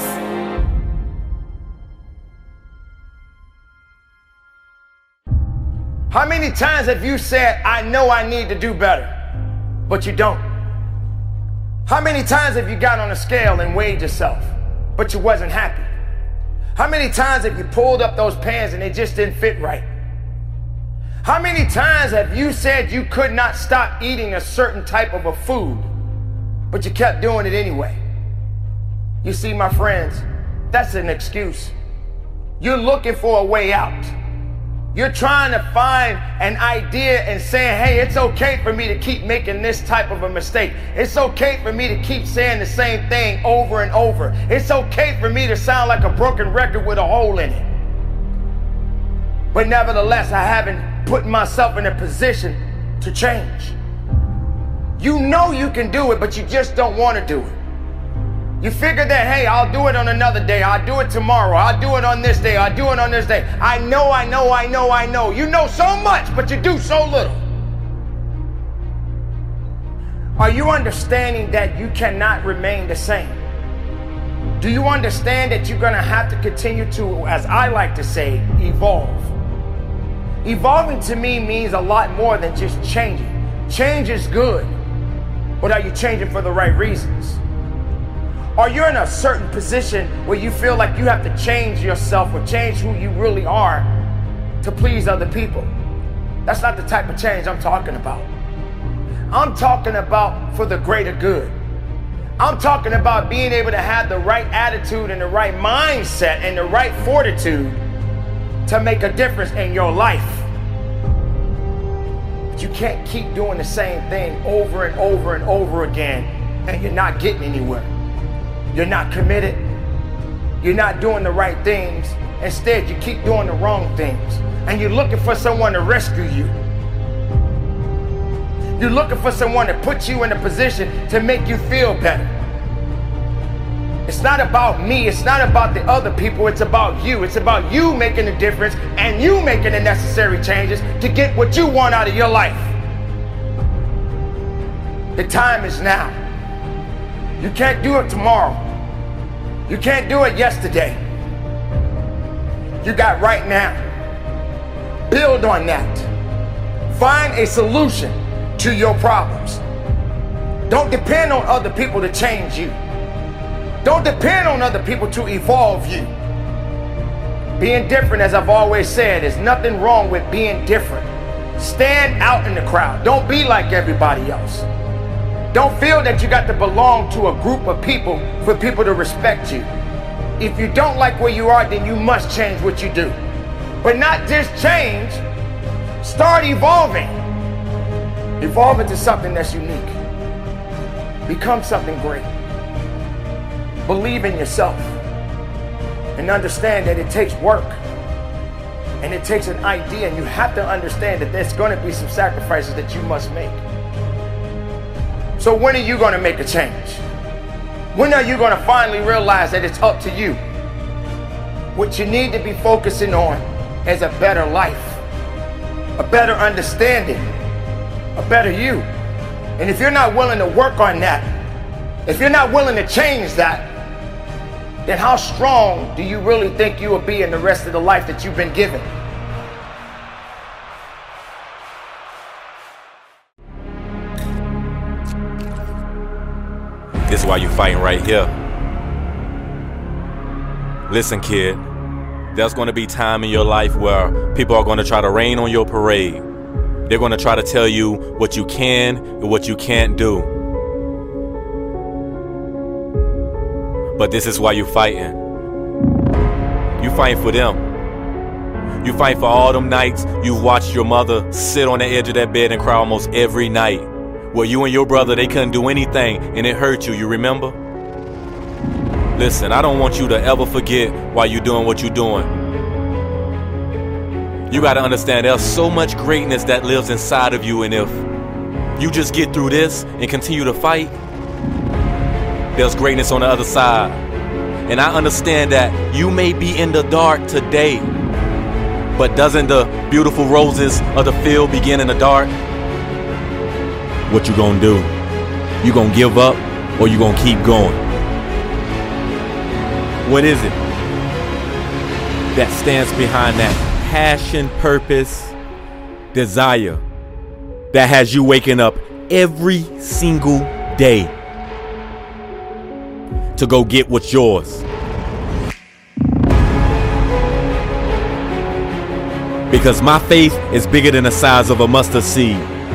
How many times have you said, I know I need to do better, but you don't? How many times have you got on a scale and weighed yourself, but you wasn't happy? How many times have you pulled up those pants and they just didn't fit right? How many times have you said you could not stop eating a certain type of a food, but you kept doing it anyway? You see, my friends, that's an excuse. You're looking for a way out. You're trying to find an idea and saying, hey, it's okay for me to keep making this type of a mistake. It's okay for me to keep saying the same thing over and over. It's okay for me to sound like a broken record with a hole in it. But nevertheless, I haven't put myself in a position to change. You know you can do it, but you just don't want to do it. You figure that, hey, I'll do it on another day. I'll do it tomorrow. I'll do it on this day. I'll do it on this day. I know, I know, I know, I know. You know so much, but you do so little. Are you understanding that you cannot remain the same? Do you understand that you're going to have to continue to, as I like to say, evolve? Evolving to me means a lot more than just changing. Change is good, but are you changing for the right reasons? Are you in a certain position where you feel like you have to change yourself or change who you really are to please other people? That's not the type of change I'm talking about. I'm talking about for the greater good. I'm talking about being able to have the right attitude and the right mindset and the right fortitude to make a difference in your life. But you can't keep doing the same thing over and over and over again and you're not getting anywhere. You're not committed. You're not doing the right things. Instead, you keep doing the wrong things. And you're looking for someone to rescue you. You're looking for someone to put you in a position to make you feel better. It's not about me. It's not about the other people. It's about you. It's about you making a difference and you making the necessary changes to get what you want out of your life. The time is now. You can't do it tomorrow. You can't do it yesterday. You got right now. Build on that. Find a solution to your problems. Don't depend on other people to change you. Don't depend on other people to evolve you. Being different, as I've always said, is nothing wrong with being different. Stand out in the crowd. Don't be like everybody else. Don't feel that you got to belong to a group of people for people to respect you. If you don't like where you are, then you must change what you do. But not just change, start evolving. Evolve into something that's unique. Become something great. Believe in yourself. And understand that it takes work. And it takes an idea. And you have to understand that there's going to be some sacrifices that you must make. So when are you going to make a change? When are you going to finally realize that it's up to you? What you need to be focusing on is a better life. A better understanding. A better you. And if you're not willing to work on that, if you're not willing to change that, then how strong do you really think you will be in the rest of the life that you've been given? This is why you're fighting right here. Listen, kid, there's going to be time in your life where people are going to try to rain on your parade. They're going to try to tell you what you can and what you can't do. But this is why you're fighting. You fighting for them. You fight for all them nights you've watched your mother sit on the edge of that bed and cry almost every night. Where you and your brother, they couldn't do anything and it hurt you, you remember? Listen, I don't want you to ever forget why you're doing what you're doing. You gotta understand there's so much greatness that lives inside of you, and if you just get through this and continue to fight, there's greatness on the other side. And I understand that you may be in the dark today, but doesn't the beautiful roses of the field begin in the dark? What you gonna do? You gonna give up or you gonna keep going? What is it that stands behind that passion, purpose, desire that has you waking up every single day to go get what's yours? Because my faith is bigger than the size of a mustard seed.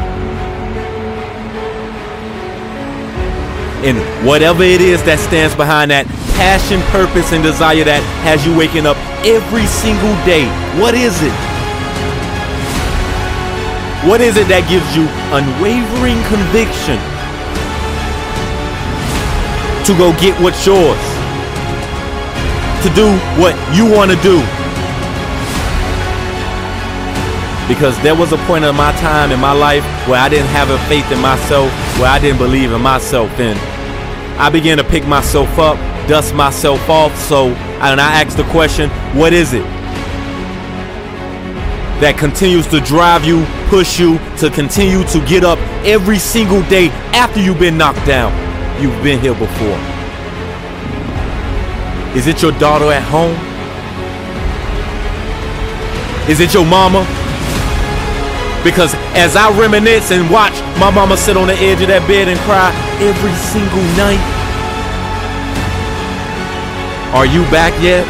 And whatever it is that stands behind that passion, purpose, and desire that has you waking up every single day, what is it? What is it that gives you unwavering conviction to go get what's yours? To do what you want to do? Because there was a point in my time in my life where I didn't have a faith in myself, where I didn't believe in myself, and I began to pick myself up, dust myself off. So, and I asked the question, what is it that continues to drive you, push you to continue to get up every single day after you've been knocked down? You've been here before. Is it your daughter at home? Is it your mama? Because as I reminisce and watch my mama sit on the edge of that bed and cry every single night, are you back yet?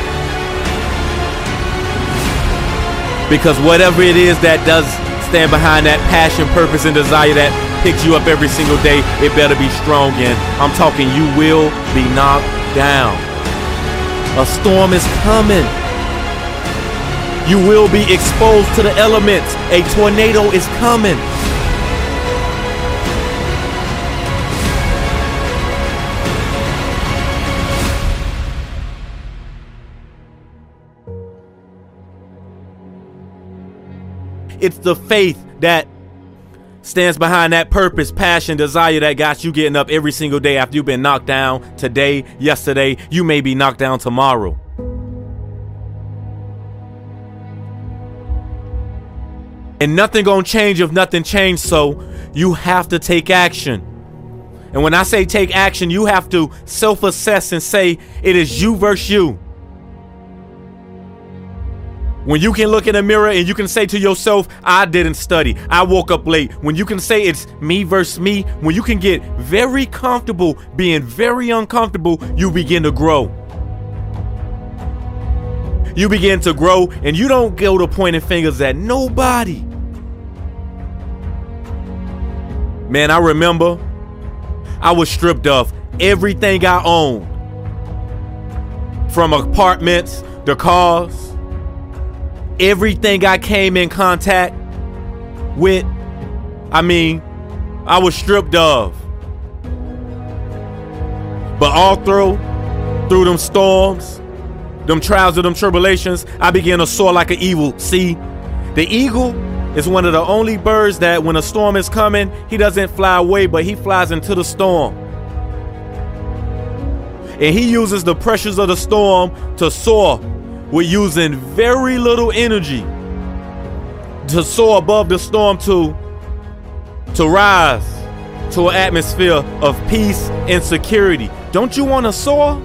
Because whatever it is that does stand behind that passion, purpose, and desire that picks you up every single day, it better be strong. And I'm talking, you will be knocked down. A storm is coming. You will be exposed to the elements. A tornado is coming. It's the faith that stands behind that purpose, passion, desire that got you getting up every single day after you've been knocked down today, yesterday. You may be knocked down tomorrow. And nothing gonna change if nothing changed, so you have to take action. And when I say take action, you have to self-assess and say it is you versus you. When you can look in the mirror and you can say to yourself, I didn't study, I woke up late. When you can say it's me versus me, when you can get very comfortable being very uncomfortable, you begin to grow. You begin to grow and you don't go to pointing fingers at nobody. Man, I remember I was stripped of everything I owned. From apartments, the cars, everything I came in contact with. I mean, I was stripped of. But all through, through them storms, them trials and them tribulations, I began to soar like an eagle. See, the eagle is one of the only birds that when a storm is coming, he doesn't fly away, but he flies into the storm. And he uses the pressures of the storm to soar with using very little energy to soar above the storm, to, to rise to an atmosphere of peace and security. Don't you want to soar?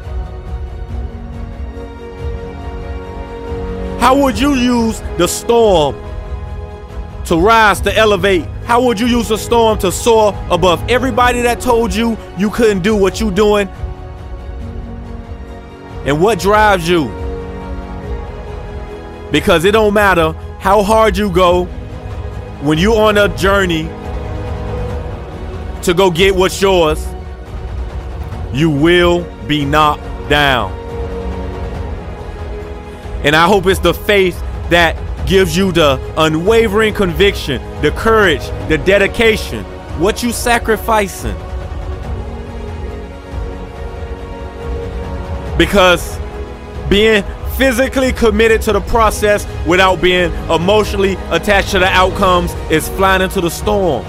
How would you use the storm to rise, to elevate? How would you use the storm to soar above everybody that told you you couldn't do what you're doing? And what drives you? Because it don't matter how hard you go, when you're on a journey to go get what's yours, you will be knocked down. And I hope it's the faith that gives you the unwavering conviction, the courage, the dedication, what you sacrificing. Because being physically committed to the process without being emotionally attached to the outcomes is flying into the storm.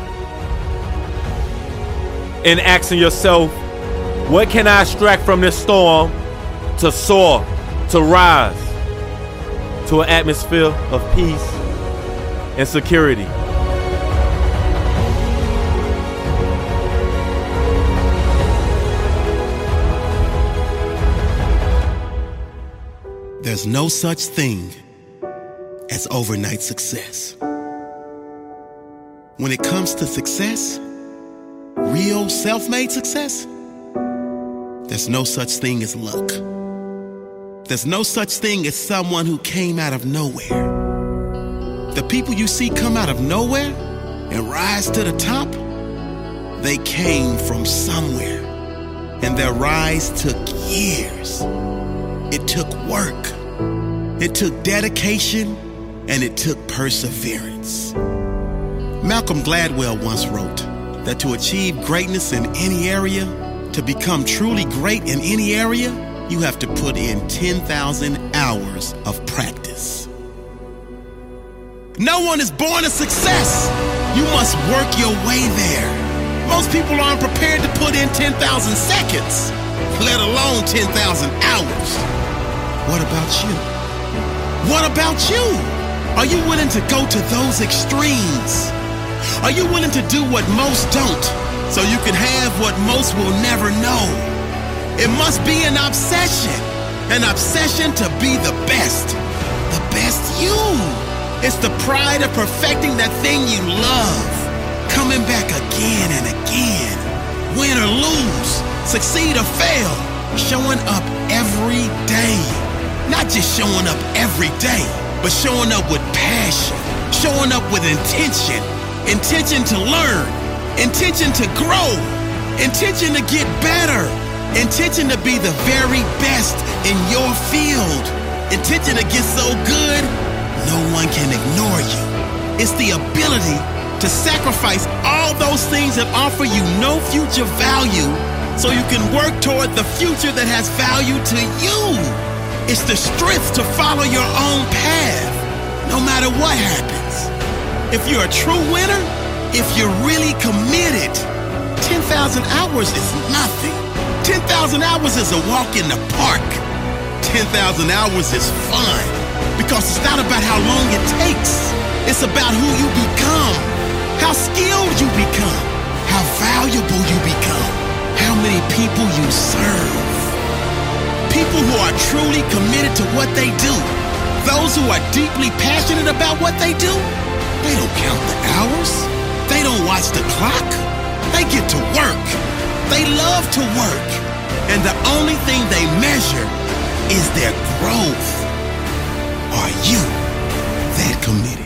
And asking yourself, what can I extract from this storm to soar, to rise to an atmosphere of peace and security? There's no such thing as overnight success. When it comes to success, real self-made success, there's no such thing as luck. There's no such thing as someone who came out of nowhere. The people you see come out of nowhere and rise to the top, they came from somewhere. And their rise took years. It took work. It took dedication, and it took perseverance. Malcolm Gladwell once wrote that to achieve greatness in any area, to become truly great in any area, you have to put in ten thousand hours of practice. No one is born a success. You must work your way there. Most people aren't prepared to put in ten thousand seconds, let alone ten thousand hours. What about you? What about you? Are you willing to go to those extremes? Are you willing to do what most don't, so you can have what most will never know? It must be an obsession, an obsession to be the best, the best you. It's the pride of perfecting that thing you love, coming back again and again, win or lose, succeed or fail, showing up every day. Not just showing up every day, but showing up with passion, showing up with intention, intention to learn, intention to grow, intention to get better, intention to be the very best in your field, intention to get so good, no one can ignore you. It's the ability to sacrifice all those things that offer you no future value so you can work toward the future that has value to you. It's the strength to follow your own path, no matter matter what happens. If you're a true winner, if you're really committed, ten thousand hours is nothing. ten thousand hours is a walk in the park. ten thousand hours is fun because it's not about how long it takes. It's about who you become, how skilled you become, how valuable you become, how many people you serve. People who are truly committed to what they do, those who are deeply passionate about what they do, they don't count the hours. They don't watch the clock. They get to work. They love to work. And the only thing they measure is their growth. Are you that committed?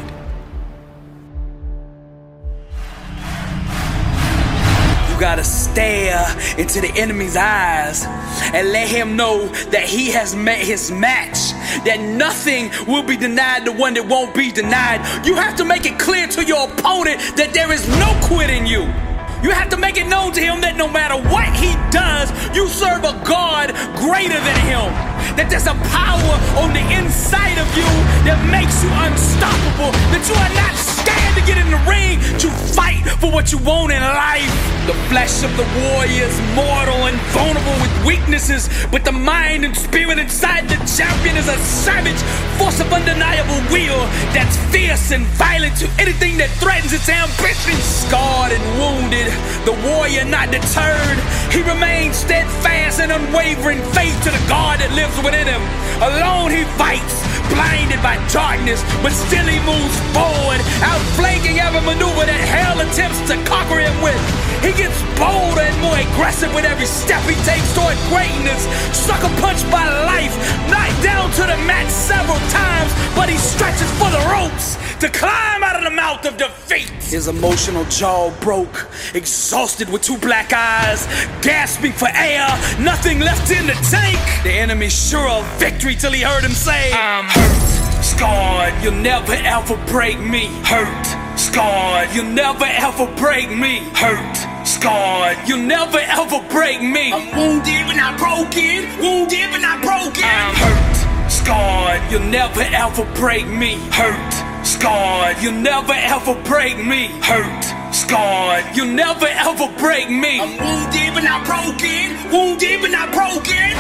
You gotta stare into the enemy's eyes and let him know that he has met his match, that nothing will be denied the one that won't be denied. You have to make it clear to your opponent that there is no quit in you. You have to make it known to him that no matter what he does, you serve a God greater than him. That there's a power on the inside of you that makes you unstoppable. That you are not scared to get in the ring, to fight for what you want in life. The flesh of the warrior is mortal and vulnerable with weaknesses, but the mind and spirit inside the champion is a savage force of undeniable will that's fierce and violent to anything that threatens its ambition. Scarred and wounded, the warrior not deterred. He remains steadfast and unwavering faith to the God that lives within him. Alone he fights, blinded by darkness, but still he moves forward, outflanking every maneuver that hell attempts to conquer him with. He gets bolder and more aggressive with every step he takes toward greatness. Sucker punched by life, knocked down to the mat several times, but he stretches for the ropes to climb out of the mouth of defeat. His emotional jaw broke, exhausted with two black eyes, gasping for air, nothing left in the tank. The enemy sure of victory till he heard him say, I'm hurt, scarred, you'll never ever break me. Hurt, scarred, you'll never ever break me. Hurt, scarred, you'll never ever break me. I'm wounded but not broken, wounded but not broken. I'm hurt, scarred, you'll never ever break me. Hurt, scarred, you'll never ever break me. Hurt, scarred, you'll never ever break me. I'm wounded but not broken, wounded but not broken.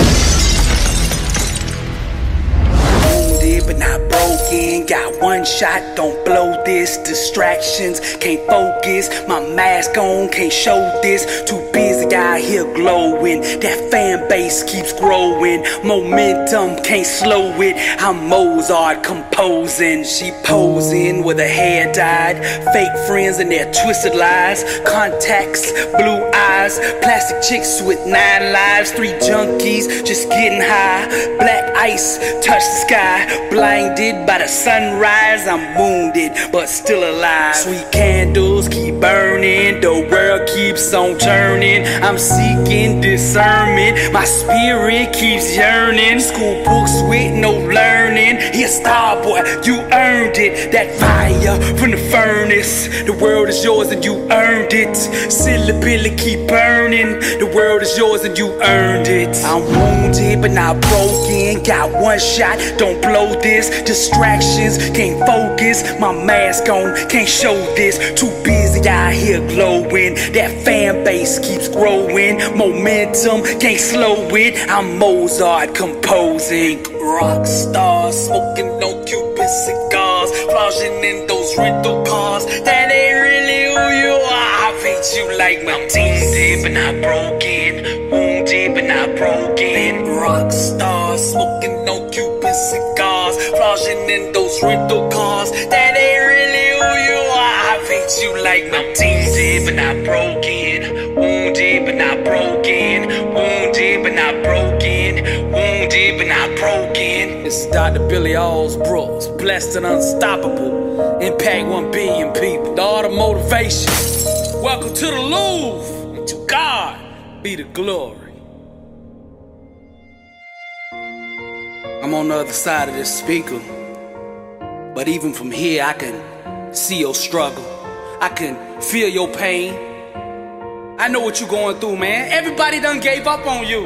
Wounded but not broken, got one shot, don't blow this. Distractions, can't focus, my mask on, can't show this. Too busy out here glowing, that fan base keeps growing. Momentum, can't slow it, I'm Mozart composing. She posing with her hair dyed, fake friends and their twisted lies. Contacts, blue eyes, plastic chicks with nine lives. Three junkies, just getting high. Black ice, touch the sky, blinded by the sunrise. I'm wounded, but still alive. Sweet candles keep burning, the world keeps on turning. I'm seeking discernment, my spirit keeps yearning. School books with no learning. Here, star boy, you earned it. That fire from the furnace. The world is yours and you earned it. Silly Billy keep burning. The world is yours and you earned it. I'm wounded but not broken. Got one shot, don't blow this. Distractions, can't focus, my mask on, can't show this. Too busy out here glowing, that fan base keeps growing. Momentum, can't slow it, I'm Mozart composing. Rock stars, smoking no Cuban cigars, flossing in those rental cars. That ain't really who you are. I paint you like my wounded but not broken, wounded but not broken. Rock stars, smoking no Cuban cigars, flossing in those rental cars. That ain't really who you are. I paint you like my wounded but not broken, wounded but not broken, wounded but not broken, wounded but not broken. This is Doctor Billy Allsbrooks, blessed and unstoppable. Impact one billion people. The art of motivation. Welcome to the Louvre, and to God be the glory. I'm on the other side of this speaker, but even from here I can see your struggle. I can feel your pain. I know what you're going through, man. Everybody done gave up on you.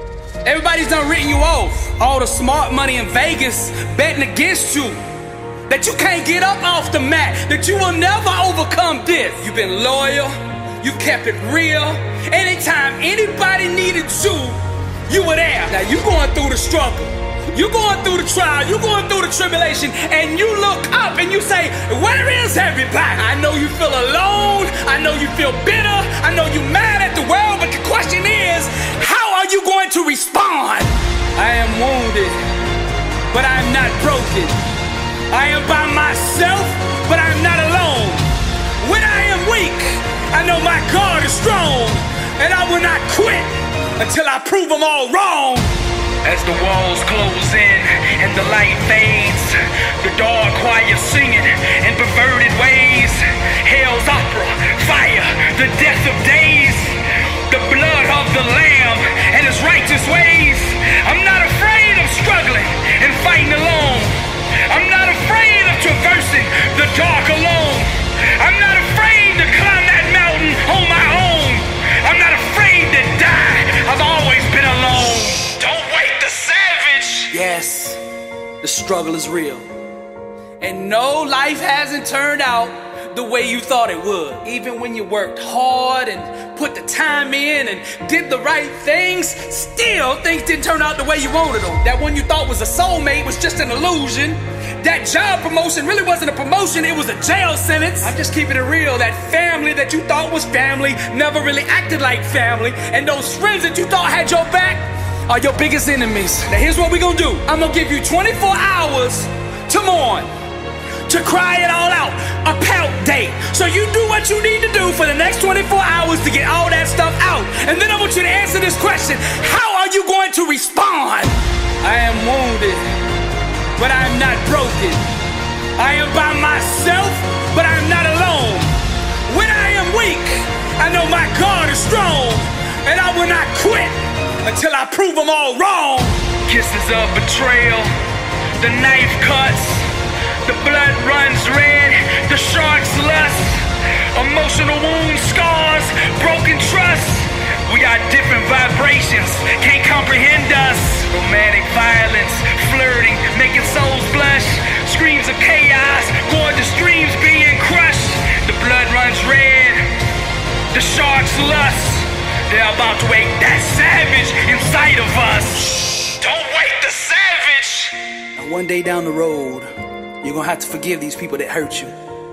Everybody's done written you off. All the smart money in Vegas betting against you. that you can't get up off the mat, that you will never overcome this. You've been loyal, you've kept it real. Anytime anybody needed you, you were there. Now you going through the struggle, you going through the trial, you going through the tribulation, and you look up and you say, where is everybody? I know you feel alone, I know you feel bitter, I know you mad at the world, but the question is, how are you going to respond? I am wounded, but I am not broken. I am by myself, but I am not alone. When I am weak, I know my God is strong, and I will not quit until I prove them all wrong. As the walls close in and the light fades, the dark choir singing in perverted ways, hell's opera, fire, the death of days, the blood of the Lamb and his righteous ways. I'm not afraid of struggling and fighting alone. I'm not afraid of traversing the dark alone. I'm not afraid to climb that mountain on my own. I'm not afraid to die. I've always been alone. Don't wait the savage. Yes, the struggle is real. And no, life hasn't turned out the way you thought it would. Even when you worked hard and put the time in and did the right things, still things didn't turn out the way you wanted them. That one you thought was a soulmate was just an illusion. That job promotion really wasn't a promotion, it was a jail sentence. I'm just keeping it real. That family that you thought was family never really acted like family. And those friends that you thought had your back are your biggest enemies. Now here's what we're gonna do. I'm gonna give you twenty-four hours to mourn, to cry it all out, a pout day. So you do what you need to do for the next twenty-four hours to get all that stuff out. And then I want you to answer this question. How are you going to respond? I am wounded, but I am not broken. I am by myself, but I am not alone. When I am weak, I know my God is strong, and I will not quit until I prove them all wrong. Kisses of betrayal, the knife cuts, the blood runs red, the shark's lust, emotional wounds, scars, broken trust. We got different vibrations, can't comprehend us. Romantic violence, flirting, making souls blush. Screams of chaos, gorgeous dreams being crushed. The blood runs red, the shark's lust. They're about to wake that savage inside of us. Don't wake the savage. Now one day down the road, you're gonna have to forgive these people that hurt you.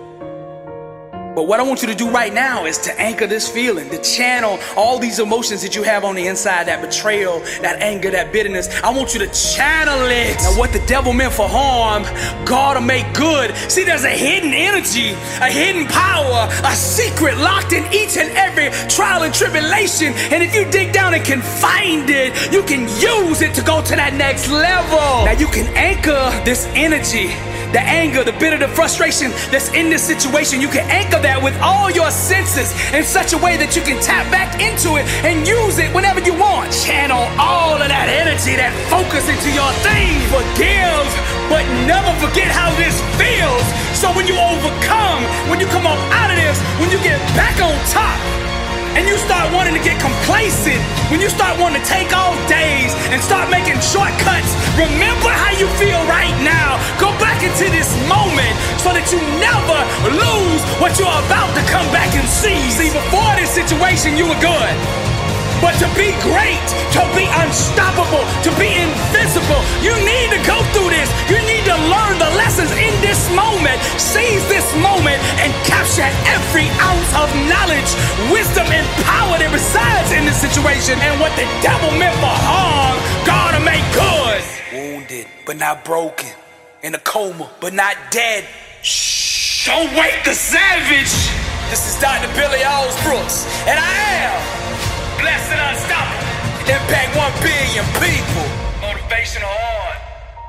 But what I want you to do right now is to anchor this feeling, to channel all these emotions that you have on the inside, that betrayal, that anger, that bitterness. I want you to channel it. Now what the devil meant for harm, God will make good. See, there's a hidden energy, a hidden power, a secret locked in each and every trial and tribulation. And if you dig down and can find it, you can use it to go to that next level. Now you can anchor this energy, the anger, the bitter, the frustration that's in this situation. You can anchor that with all your senses in such a way that you can tap back into it and use it whenever you want. Channel all of that energy, that focus into your thing. Forgive, but never forget how this feels. So when you overcome, when you come up out of this, when you get back on top, and you start wanting to get complacent, when you start wanting to take off days and start making shortcuts, remember how you feel right now. Go back into this moment so that you never lose what you're about to come back and see. See, before this situation, you were good. But to be great, to be unstoppable, to be invincible, you need to go through this. You need to learn the lessons in this moment. Seize this moment and capture every ounce of knowledge, wisdom, and power that resides in this situation. And what the devil meant for harm, God will make good. Wounded, but not broken. In a coma, but not dead. Shh, don't wake the savage. This is Doctor Billy Alsbrooks, and I am blessed and unstoppable. Impact one billion people. Motivational heart.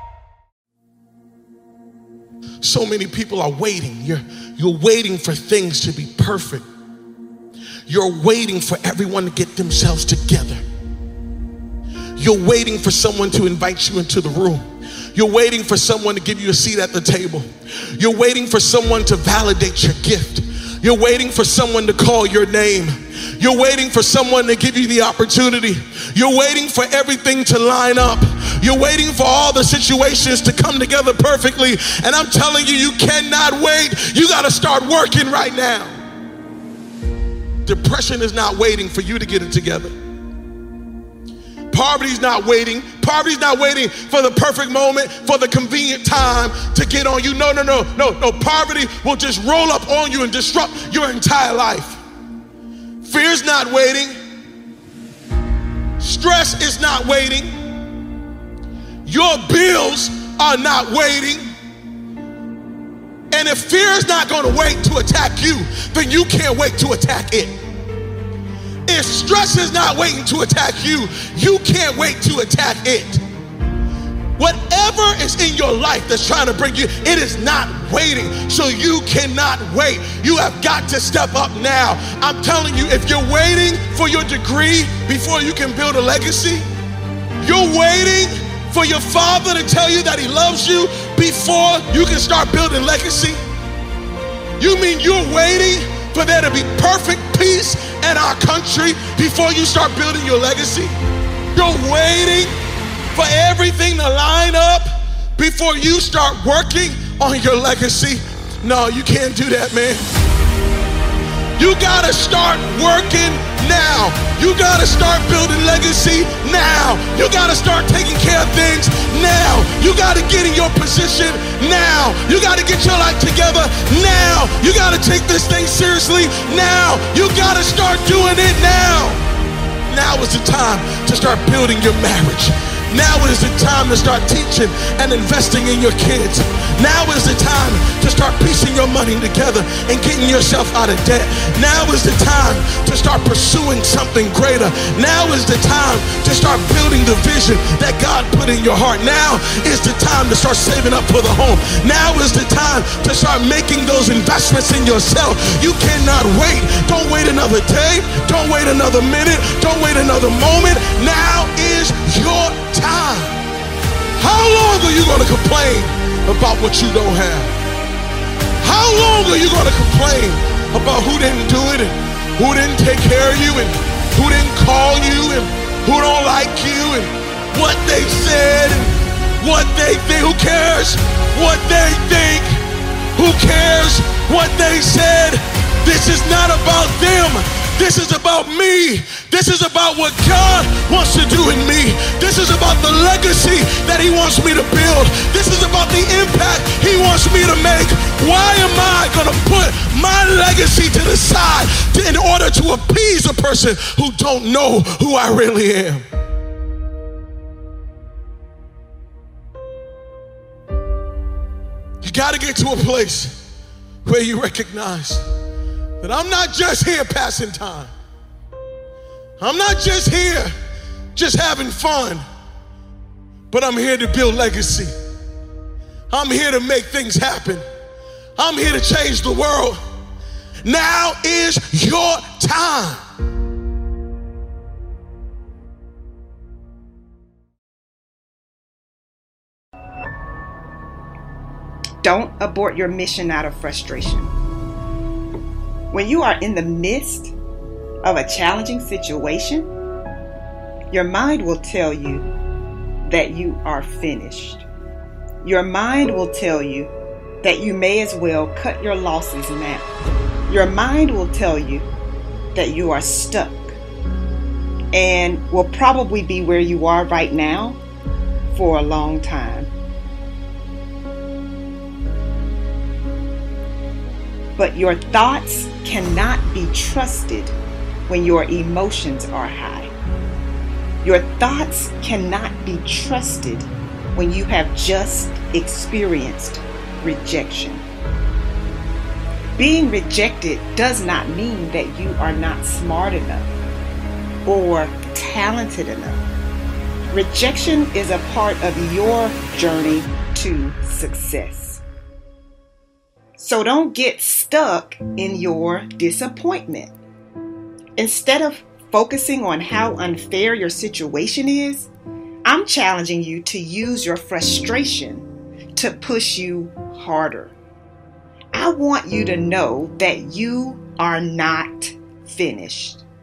So many people are waiting. You're, you're waiting for things to be perfect. You're waiting for everyone to get themselves together. You're waiting for someone to invite you into the room. You're waiting for someone to give you a seat at the table. You're waiting for someone to validate your gift. You're waiting for someone to call your name. You're waiting for someone to give you the opportunity. You're waiting for everything to line up. You're waiting for all the situations to come together perfectly. And I'm telling you, you cannot wait. You got to start working right now. Depression is not waiting for you to get it together. Poverty's not waiting. Poverty's not waiting for the perfect moment, for the convenient time to get on you. No, no, no, no, no. Poverty will just roll up on you and disrupt your entire life. Fear's not waiting. Stress is not waiting. Your bills are not waiting. And if fear is not going to wait to attack you, then you can't wait to attack it. If stress is not waiting to attack you, you can't wait to attack it. Whatever is in your life that's trying to bring you, it is not waiting. So you cannot wait. You have got to step up now. I'm telling you, if you're waiting for your degree before you can build a legacy, you're waiting for your father to tell you that he loves you before you can start building legacy. You mean you're waiting for there to be perfect peace in our country before you start building your legacy? You're waiting for everything to line up before you start working on your legacy? No, you can't do that, man. You gotta start working now. You gotta start building legacy now. You gotta start taking care of things now. You gotta get in your position now. You gotta get your life together now. You gotta take this thing seriously now. You gotta start doing it now. Now is the time to start building your marriage. Now is the time to start teaching and investing in your kids. Now is the time to start piecing your money together and getting yourself out of debt. Now is the time to start pursuing something greater. Now is the time to start building the vision that God put in your heart. Now is the time to start saving up for the home. Now is the time to start making those investments in yourself. You cannot wait. Don't wait another day. Don't wait another minute. Don't wait another moment. Now is your time. How long are you going to complain about what you don't have? How long are you going to complain about who didn't do it and who didn't take care of you and who didn't call you and who don't like you and what they said and what they think? Who cares what they think? Who cares what they said? This is not about them. This is about me. This is about what God wants to do in me. This is about the legacy that he wants me to build. This is about the impact he wants me to make. Why am I going to put my legacy to the side to, in order to appease a person who don't know who I really am? You got to get to a place where you recognize that I'm not just here passing time. I'm not just here just having fun, but I'm here to build legacy. I'm here to make things happen. I'm here to change the world. Now is your time. Don't abort your mission out of frustration. When you are in the midst of a challenging situation, your mind will tell you that you are finished. Your mind will tell you that you may as well cut your losses now. Your mind will tell you that you are stuck and will probably be where you are right now for a long time. But your thoughts cannot be trusted when your emotions are high. Your thoughts cannot be trusted when you have just experienced rejection. Being rejected does not mean that you are not smart enough or talented enough. Rejection is a part of your journey to success. So don't get stuck in your disappointment. Instead of focusing on how unfair your situation is, I'm challenging you to use your frustration to push you harder. I want you to know that you are not finished.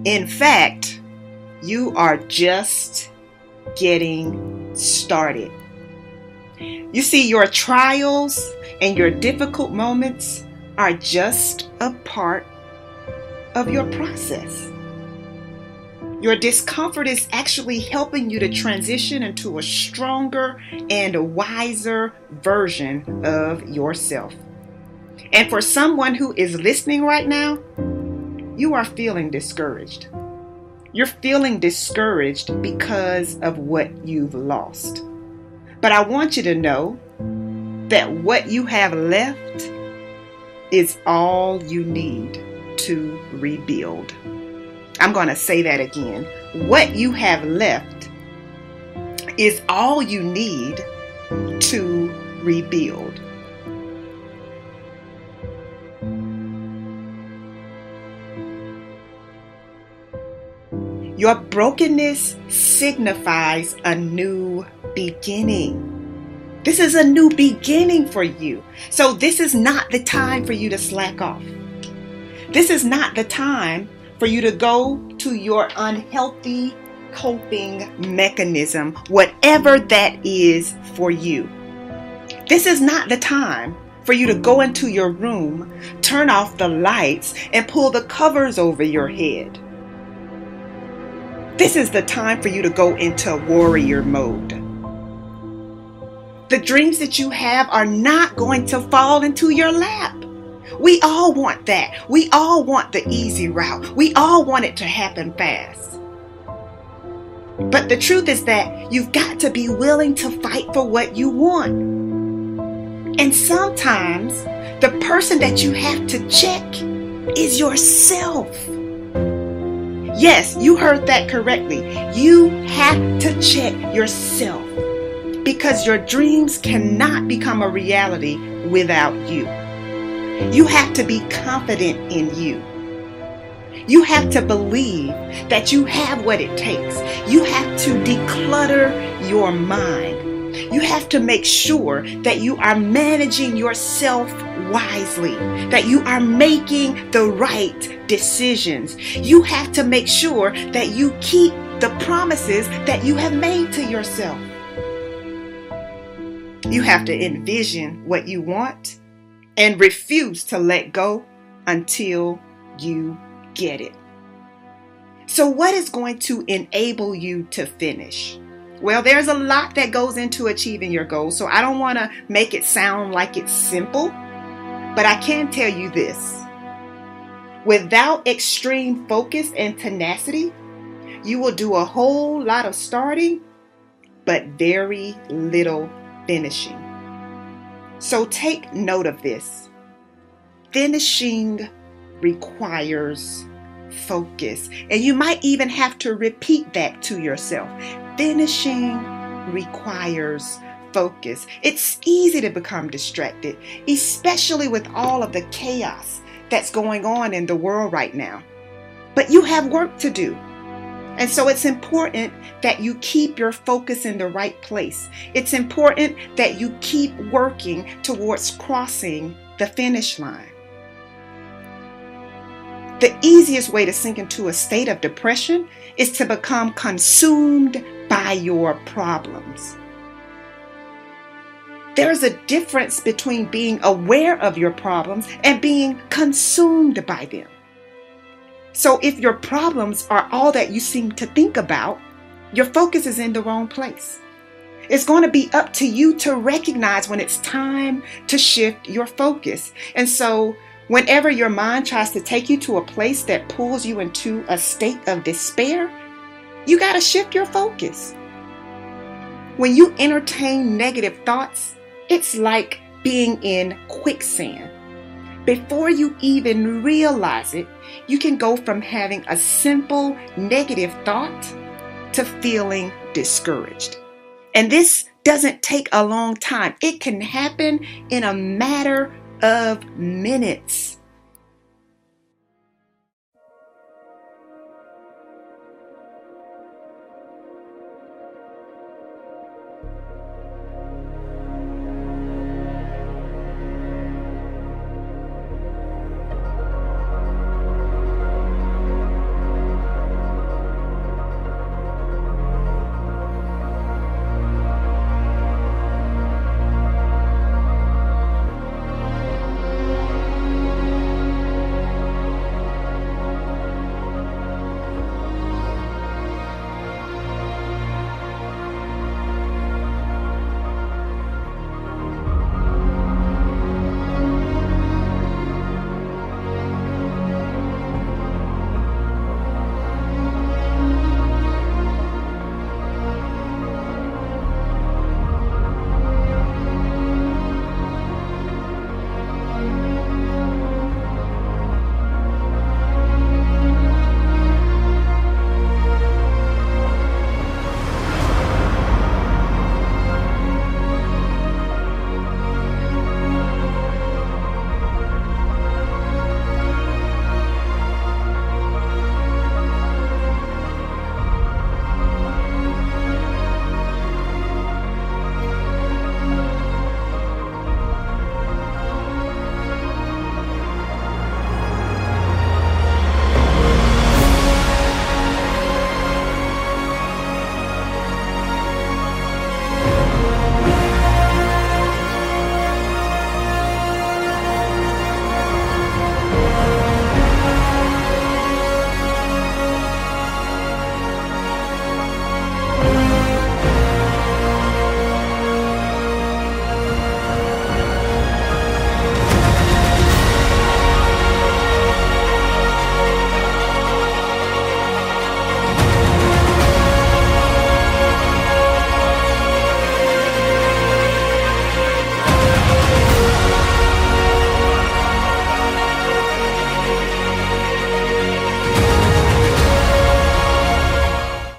In fact, you are just getting started. You see, your trials and your difficult moments are just a part of your process. Your discomfort is actually helping you to transition into a stronger and wiser version of yourself. And for someone who is listening right now, you are feeling discouraged. You're feeling discouraged because of what you've lost. But I want you to know that what you have left is all you need to rebuild. I'm going to say that again. What you have left is all you need to rebuild. Your brokenness signifies a new beginning. This is a new beginning for you. So this is not the time for you to slack off. This is not the time for you to go to your unhealthy coping mechanism, whatever that is for you. This is not the time for you to go into your room, turn off the lights, and pull the covers over your head. This is the time for you to go into warrior mode. The dreams that you have are not going to fall into your lap. We all want that. We all want the easy route. We all want it to happen fast. But the truth is that you've got to be willing to fight for what you want. And sometimes the person that you have to check is yourself. Yes, you heard that correctly. You have to check yourself because your dreams cannot become a reality without you. You have to be confident in you. You have to believe that you have what it takes. You have to declutter your mind. You have to make sure that you are managing yourself wisely, that you are making the right decisions. You have to make sure that you keep the promises that you have made to yourself. You have to envision what you want and refuse to let go until you get it. So what is going to enable you to finish? Well, there's a lot that goes into achieving your goals, so I don't want to make it sound like it's simple, but I can tell you this. Without extreme focus and tenacity, you will do a whole lot of starting, but very little finishing. So take note of this. Finishing requires focus. And you might even have to repeat that to yourself. Finishing requires focus. It's easy to become distracted, especially with all of the chaos that's going on in the world right now. But you have work to do. And so it's important that you keep your focus in the right place. It's important that you keep working towards crossing the finish line. The easiest way to sink into a state of depression is to become consumed by your problems. There's a difference between being aware of your problems and being consumed by them. So if your problems are all that you seem to think about, your focus is in the wrong place. It's going to be up to you to recognize when it's time to shift your focus. And so whenever your mind tries to take you to a place that pulls you into a state of despair, you got to shift your focus. When you entertain negative thoughts, it's like being in quicksand. Before you even realize it, you can go from having a simple negative thought to feeling discouraged. And this doesn't take a long time. It can happen in a matter of minutes.